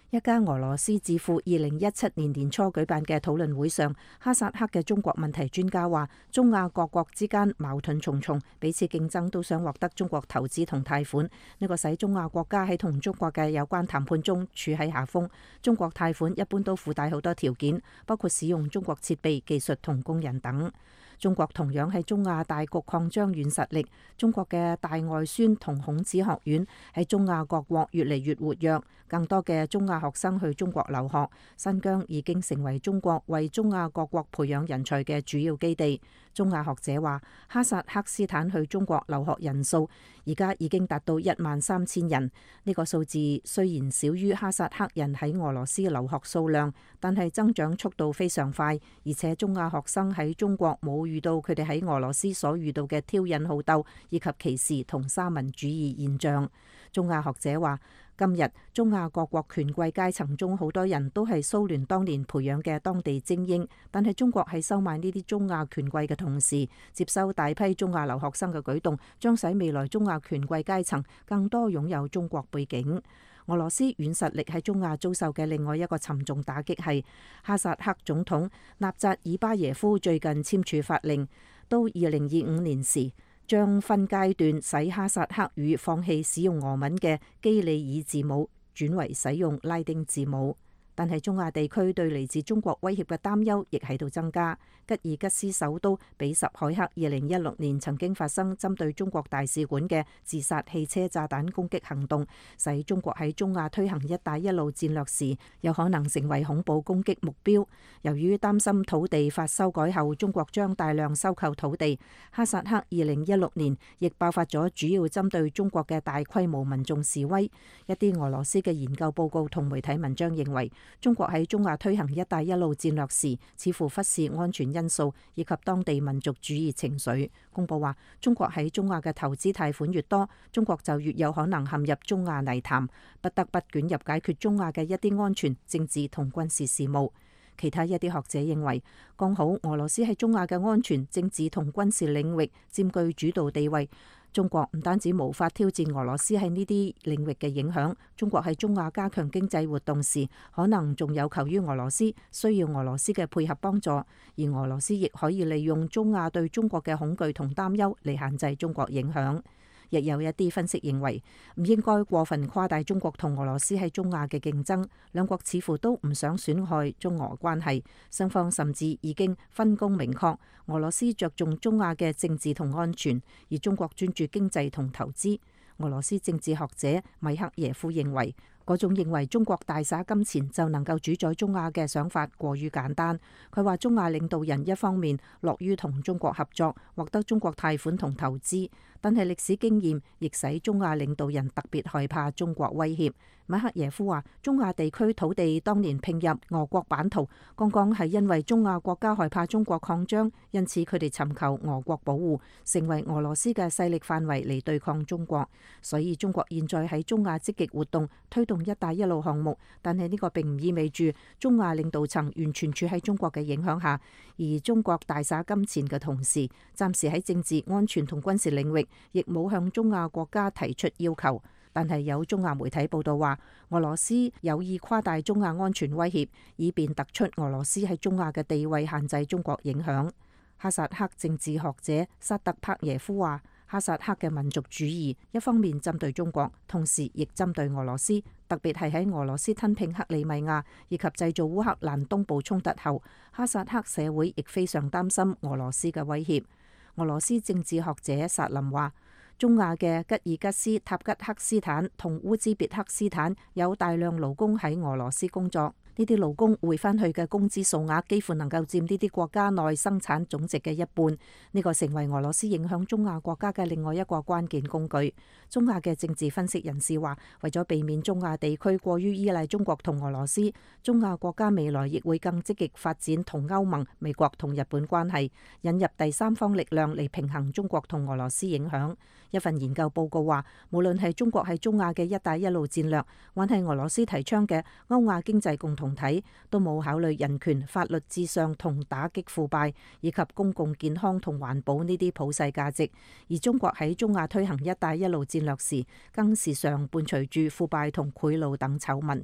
一家俄羅斯智庫2017年年初舉辦嘅討論會上，哈薩克嘅中國問題專家話，中亞各國之間矛盾重重，彼此競爭都想獲得中國投資同貸款，呢個使中亞國家喺同中國嘅有關談判中處喺下風。中國貸款一般都附帶好多條件，包括使用中國設備、技術同工人等。中國同樣喺中亞大局擴張軟實力，中國嘅大外宣同孔子學院喺中亞各國越嚟越活躍，更多嘅中亞學生去中國留學，新疆已經成為中國為中亞各國培養人才嘅主要基地。中亞學者話，哈薩克斯坦去中國留學人數而家已經達到13000人，呢個數字雖然少於哈薩克人喺俄羅斯留學數量，但係增長速度非常快，而且中亞學生喺中國冇遇到佢哋喺俄羅斯所遇到嘅挑釁好鬥以及歧視同三民主義現象。中亞學者話，今日中亞各國權貴階層中好多人都係蘇聯當年培養嘅當地精英，但係中國喺收買呢啲中亞權貴嘅同時，接收大批中亞留學生嘅舉動，將使未來中亞權貴階層更多擁有中國背景。俄羅斯軟實力喺中亞遭受嘅另外一個沉重打擊係哈薩克總統納扎爾巴耶夫最近簽署法令，到2025年時，將分階段使哈薩克語放棄使用俄文嘅基里爾字母，轉為使用拉丁字母。但係中亞地區對嚟自中國威脅嘅擔憂亦喺度增加。吉爾吉斯首都比什凱克2016年曾經發生針對中國大使館嘅自殺汽車炸彈攻擊行動，使中國喺中亞推行一帶一路戰略時有可能成為恐怖攻擊目標。由於擔心土地法修改後中國將大量收購土地，哈薩克2016年亦爆發咗主要針對中國嘅大規模民眾示威。一啲俄羅斯嘅研究報告同媒體文章認為，中國喺中亞推行一帶一路戰略時，似乎忽視安全因素以及當地民族主義情緒。公佈話，中國喺中亞嘅投資貸款越多，中國就越有可能陷入中亞泥潭，不得不捲入解決中亞嘅一啲安全、政治同軍事事務。其他一啲學者認為，剛好俄羅斯喺中亞嘅安全、政治同軍事領域佔據主導地位。中國唔單止無法挑戰俄羅斯喺呢啲領域嘅影響，中國喺中亞加強經濟活動時，可能仲有求於俄羅斯，需要俄羅斯嘅配合幫助，而俄羅斯亦可以利用中亞對中國嘅恐懼同擔憂嚟限制中國影響。亦有一啲分析認為，唔應該過分誇大中國同俄羅斯喺中亞嘅競爭，兩國似乎都唔想損害中俄關係，雙方甚至已經分工明確，俄羅斯着重中亞嘅政治同安全，而中國專注經濟同投資。俄羅斯政治學者米克耶夫認為，嗰種認為中國大灑金錢就能夠主宰中亞嘅想法過於簡單。佢話中亞領導人一方面樂於同中國合作，獲得中國貸款同投資，但係歷史經驗亦使中亞領導人特別害怕中國威脅。米克耶夫話，中亞地區土地當年併入俄國版圖，剛剛係因為中亞國家害怕中國擴張，因此佢哋尋求俄國保護，成為俄羅斯嘅勢力範圍嚟對抗中國。所以中國現在喺中亞積極活動，推動一帶一路項目，但係呢個並唔意味住中亞領導層完全處喺中國嘅影響下，而中國大灑金錢嘅同時，暫時喺政治、安全同軍事領域亦冇向中亞國家提出要求。但係有中亞媒體報道話，俄羅斯有意誇大中亞安全威脅，以便突出俄羅斯喺中亞嘅地位，限制中國影響。哈薩克政治學者薩特帕耶夫話，哈薩克嘅民族主義一方面針對中國，同時亦針對俄羅斯，特別係喺俄羅斯吞併克里米亞以及製造烏克蘭東部衝突後，哈薩克社會亦非常擔心俄羅斯嘅威脅。俄羅斯政治學者薩林話，中亞嘅吉爾吉斯、塔吉克斯坦同烏茲別克斯坦有大量勞工喺俄羅斯工作，呢啲勞工匯返去嘅工資數額幾乎能夠佔呢啲國家內生產總值嘅一半，呢個成為俄羅斯影響中亞國家嘅另外一個關鍵工具。中亞嘅政治分析人士話，為咗避免中亞地區過於依賴中國同俄羅斯，中亞國家未來亦會更積極發展同歐盟、美國同日本關係，引入第三方力量嚟平衡中國同俄羅斯影響。一份研究報告話，無論係中國喺中亞嘅一帶一路戰略，還係俄羅斯提倡嘅歐亞經濟共同體，都冇考慮人權、法律至上同打擊腐敗，以及公共健康同環保呢啲普世價值。而中國喺中亞推行一帶一路戰略時，更時常伴隨住腐敗同賄賂等醜聞。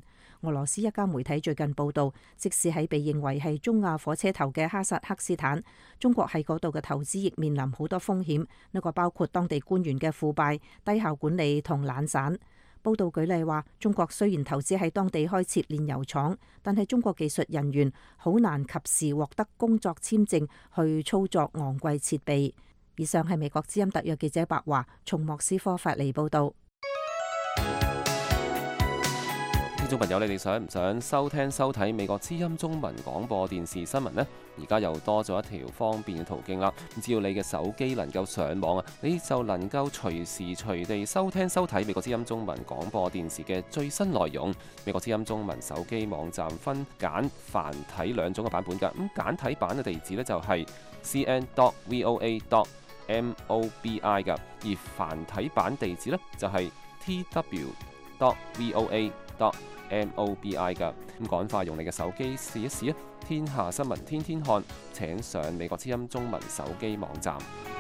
俄羅斯一家媒體最近報道，即使喺被認為係中亞火車頭嘅哈薩克斯坦，中國喺嗰度嘅投資亦面臨好多風險，呢個包括當地官員嘅腐敗、低效管理同懶散。報道舉例話，中國雖然投資喺當地開設煉油廠，但係中國技術人員好難及時獲得工作簽證去操作昂貴設備。以上係美國之音特約記者白華從莫斯科發嚟報道。 聽眾朋友，你哋想唔想收聽收睇美國之音中文廣播電視新聞呢？而家又多咗一條方便嘅途徑啦！只要你嘅手機能夠上網啊，你就能夠隨時隨地收聽收睇美國之音中文廣播電視嘅最新內容。美國之音中文手機網站分簡繁體兩種嘅版本㗎。咁簡體版嘅地址呢，就係 cn.voa.mobi 㗎，而繁體版地址呢，就係 tw.voa.mobi 㗎。咁趕快用你嘅手機試一試啊！天下新聞天天看，請上美國之音中文手機網站。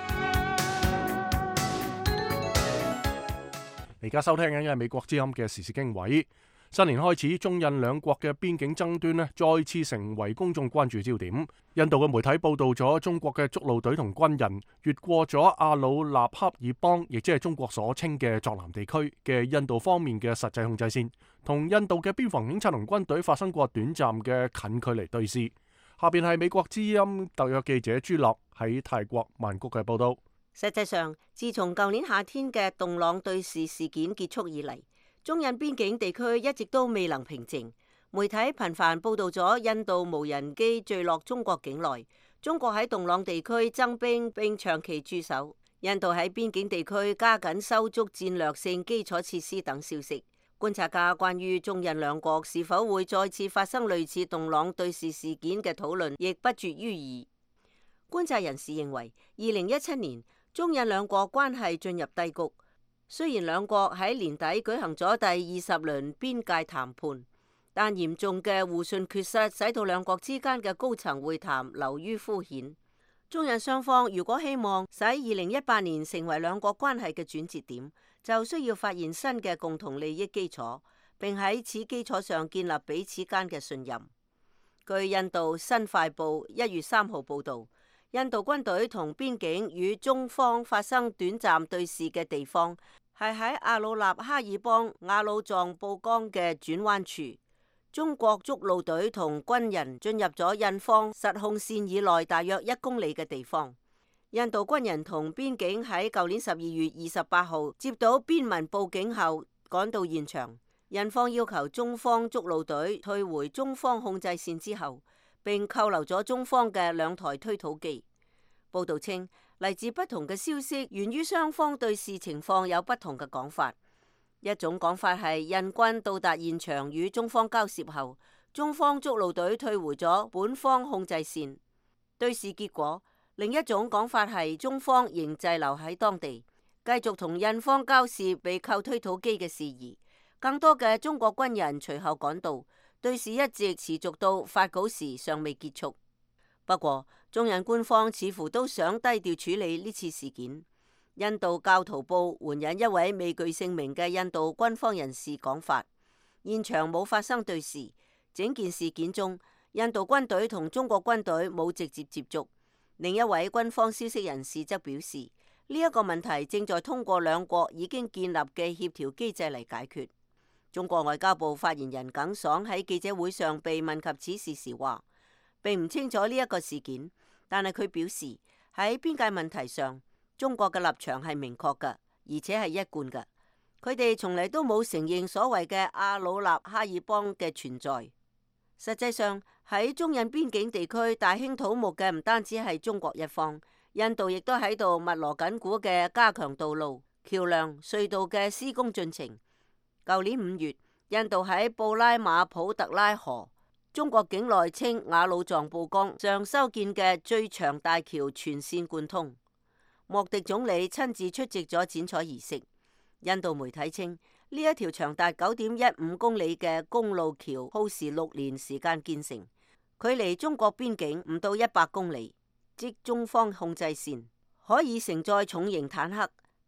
而家收聽緊嘅係美國之音嘅時事經緯。新年開始，中印兩國嘅邊境爭端呢，再次成為公眾關注焦點。印度嘅媒體報道咗中國嘅築路隊同軍人越過咗阿魯納恰爾邦，亦即係中國所稱嘅藏南地區嘅印度方面嘅實際控制線，同印度嘅邊防警察同軍隊發生過短暫嘅近距離對峙。下邊係美國之音特約記者朱樂喺泰國曼谷嘅報道。 實際上，自從舊年夏天嘅洞朗對峙事件結束以嚟，中印邊境地區一直都未能平靜。媒體頻繁報道咗印度無人機墜落中國境內，中國喺洞朗地區增兵並長期駐守，印度喺邊境地區加緊修築戰略性基礎設施等消息。觀察家關於中印兩國是否會再次發生類似洞朗對峙事件嘅討論亦不絕於耳。觀察人士認為，2017年中印兩國關係進入低谷，雖然兩國喺年底舉行咗第20輪邊界談判，但嚴重嘅互信缺失使到兩國之間嘅高層會談流於敷衍。中印雙方如果希望使2018年成為兩國關係嘅轉折點，就需要發現新嘅共同利益基礎，並喺此基礎上建立彼此間嘅信任。據印度新快報1月3號報導，印度軍隊同邊境與中方發生短暫對峙嘅地方係喺阿魯納哈爾邦雅魯藏布江嘅轉彎處。中國築路隊同軍人進入咗印方實控線以內大約1公里嘅地方。印度軍人同邊境喺舊年12月28號接到邊民報警後趕到現場，印方要求中方築路隊退回中方控制線之後，並扣留咗中方嘅2台推土機。報道稱，嚟自不同嘅消息源於雙方對視情況有不同嘅講法。一種講法係印軍到達現場與中方交涉後，中方築路隊退回咗本方控制線對視結果。另一種講法係中方仍滯留喺當地，繼續同印方交涉被扣推土機嘅事宜。更多嘅中國軍人隨後趕到，對視一直持續到發稿時尚未結束。不過，中印官方似乎都想低調處理呢次事件。印度教徒報援引一位未具姓名嘅印度軍方人士講法，現場冇發生對視，整件事件中印度軍隊同中國軍隊冇直接接觸。另一位軍方消息人士則表示，呢一個問題正在通過兩國已經建立嘅協調機制嚟解決。中國外交部發言人耿爽喺記者會上被問及此事時話，並唔清楚呢一個事件，但係佢表示喺邊界問題上，中國嘅立場係明確嘅，而且係一貫嘅。佢哋從嚟都冇承認所謂嘅阿魯納哈爾邦嘅存在。實際上喺中印邊境地區大興土木嘅唔單止係中國一方，印度亦都喺度密鑼緊鼓嘅加強道路、橋梁、隧道嘅施工進程。舊年5月，印度喺布拉馬普特拉河中國境內稱雅魯藏布江上修建嘅最長大橋全線貫通。莫迪總理親自出席咗剪彩儀式。印度媒體稱，呢一條長達9.15公里嘅公路橋耗時6年時間建成，距離中國邊境唔到100公里，即中方控制線，可以承載重型坦克。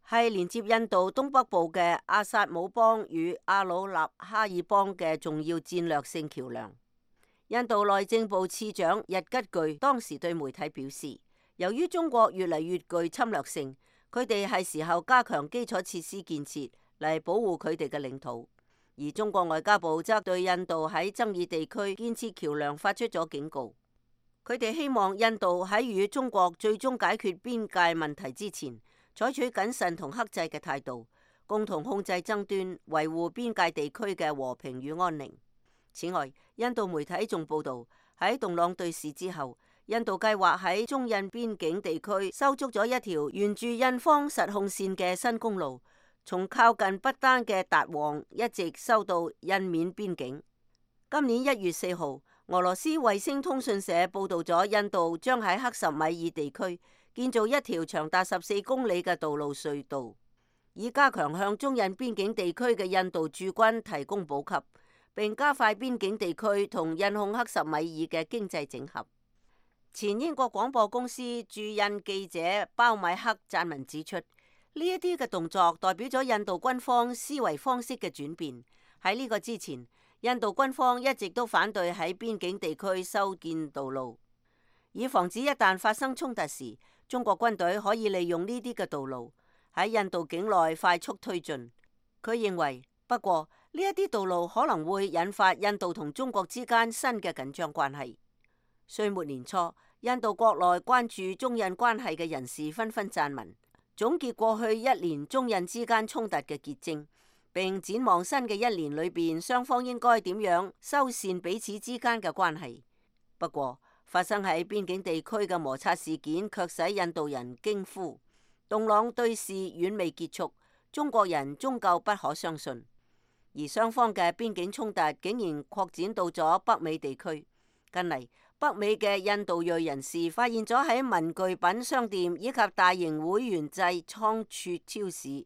係連接印度東北部嘅阿薩姆邦與阿魯納哈爾邦嘅重要戰略性橋梁。印度內政部次長日吉具當時對媒體表示，由於中國越嚟越具侵略性，佢哋係時候加強基礎設施建設嚟保護佢哋嘅領土。而中國外交部則對印度喺爭議地區建設橋梁發出咗警告。佢哋希望印度喺與中國最終解決邊界問題之前，採取謹慎同克制嘅態度，共同控制爭端，維護邊界地區嘅和平與安寧。此外，印度媒體仲報道，喺洞朗對峙之後，印度計劃喺中印邊境地區修築咗一條沿住印方實控線嘅新公路，從靠近不丹嘅達旺一直修到印緬邊境。今年1月4號，俄羅斯衛星通訊社報道咗印度將喺克什米爾地區建造一條長達14公里嘅道路隧道，以加強向中印邊境地區嘅印度駐軍提供補給，並加快邊境地區同印控克什米爾嘅經濟整合。前英國廣播公司駐印記者鮑米克撰文指出，呢一啲嘅動作代表咗印度軍方思維方式嘅轉變。喺呢個之前，印度軍方一直都反對喺邊境地區修建道路，以防止一旦發生衝突時，中國軍隊可以利用呢啲嘅道路喺印度境內快速推進。佢認為，不過呢一啲道路可能會引發印度同中國之間新嘅緊張關係。歲末年初，印度國內關注中印關係嘅人士紛紛撰文，總結過去1年中印之間衝突嘅結晶，並展望新嘅1年裏邊雙方應該點樣修繕彼此之間嘅關係。不過，發生喺邊境地區嘅摩擦事件卻使印度人驚呼，洞朗對峙遠未結束，中國人終究不可相信。而雙方嘅邊境衝突竟然擴展到咗北美地區。近嚟，北美嘅印度裔人士發現咗喺文具品商店以及大型會員制倉儲超市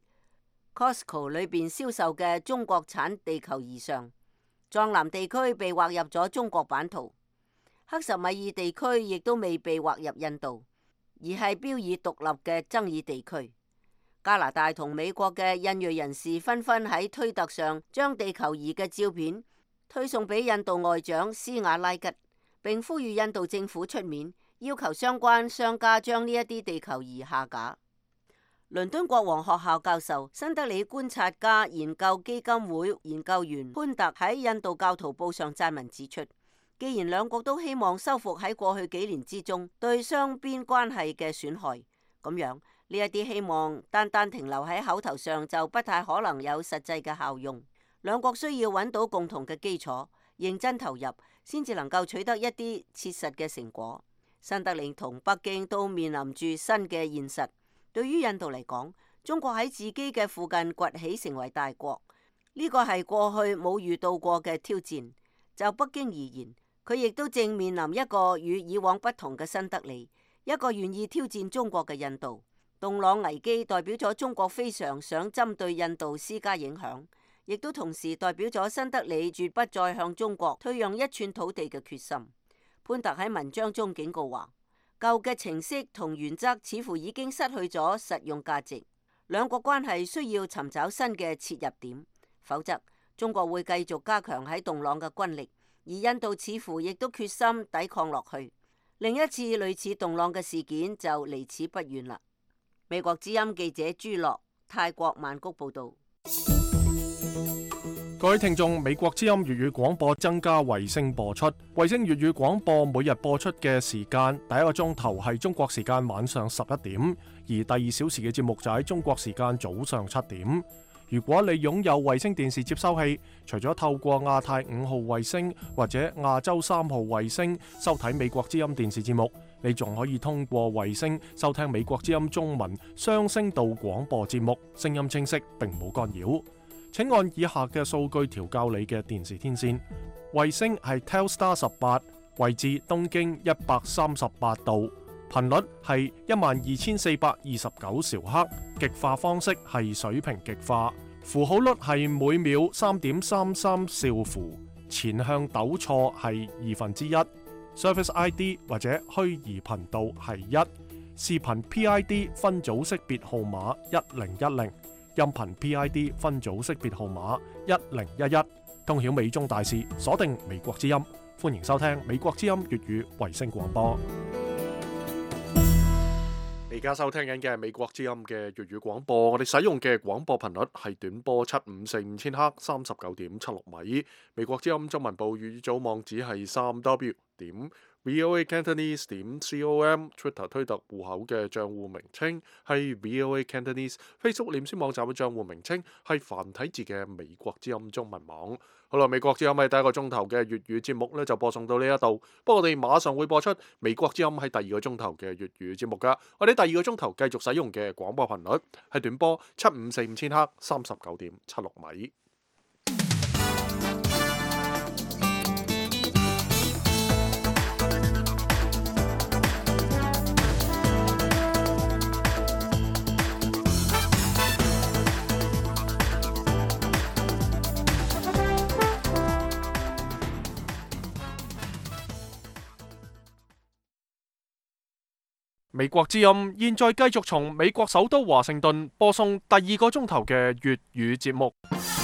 Costco 裏邊銷售嘅中國產地球儀上，藏南地區被劃入咗中國版圖，克什米爾地區亦都未被劃入印度，而係標以獨立嘅爭議地區。加拿大同美國嘅印裔人士紛紛喺推特上將地球儀嘅照片推送俾印度外長斯瓦拉吉，並呼籲印度政府出面要求相關商家將呢一啲地球儀下架。倫敦國王學校教授、新德里觀察家研究基金會研究員潘特喺印度教徒報上撰文指出，既然兩國都希望修復喺過去幾年之中對雙邊關係嘅損害，咁樣呢一啲希望單單停留喺口頭上就不太可能有實際嘅效用。兩國需要揾到共同嘅基礎，認真投入，先至能夠取得一啲切實嘅成果。新德里同北京都面臨住新嘅現實。對於印度嚟講，中國喺自己嘅附近崛起成為大國，呢個係過去冇遇到過嘅挑戰。就北京而言，佢亦都正面臨一個與以往不同嘅新德里，一個願意挑戰中國嘅印度。洞朗危機代表咗中國非常想針對印度施加影響，亦都同時代表咗新德里絕不再向中國退讓一寸土地嘅決心。潘特喺文章中警告話，舊嘅程式同原則似乎已經失去咗實用價值，兩國關係需要尋找新嘅切入點，否則中國會繼續加強喺洞朗嘅軍力，而印度似乎亦都決心抵抗落去。另一次類似洞朗嘅事件就離此不遠啦。美國之音記者朱樂，泰國曼谷報道。 各位聽眾，美國之音粵語廣播增加衛星播出，衛星粵語廣播每日播出嘅時間，第一個鐘頭係中國時間晚上11點，而第2小時嘅節目就喺中國時間早上7點。如果你擁有衛星電視接收器，除咗透過亞太5號衛星或者亞洲3號衛星收睇美國之音電視節目，你仲可以通過衛星收聽美國之音中文雙聲道廣播節目，聲音清晰並冇干擾。請按以下嘅數據調校你嘅電視天線。衛星係 Telstar 18，位置東經138度，頻率係12429兆赫，極化方式係水平極化，符號率係每秒3.33兆符，前向糾錯係1/2，Service ID 或者虛擬頻道係1， 視頻 PID 分組識別號碼1010，音頻 PID 分組識別號碼1011，通曉美中大事，鎖定美國之音。歡迎收聽美國之音粵語衛星廣播。而家收聽緊嘅係美國之音嘅粵語廣播，我哋使用嘅廣播頻率係短波7545千赫39.76米。美國之音中文部粵語組網址係3w.voacantonese.com，Twitter 推特戶口嘅帳戶名稱係 VOA Cantonese，Facebook 臉書網站嘅帳戶名稱係繁體字嘅美國之音中文網。好啦，美國之音喺第一個鐘頭嘅粵語節目呢就播送到呢一度，不過我哋馬上會播出美國之音喺第二個鐘頭嘅粵語節目噶。我哋第二個鐘頭繼續使用嘅廣播頻率係短波7545千赫39.76米。美國之音現在繼續從美國首都華盛頓播送第二個鐘頭嘅粵語節目。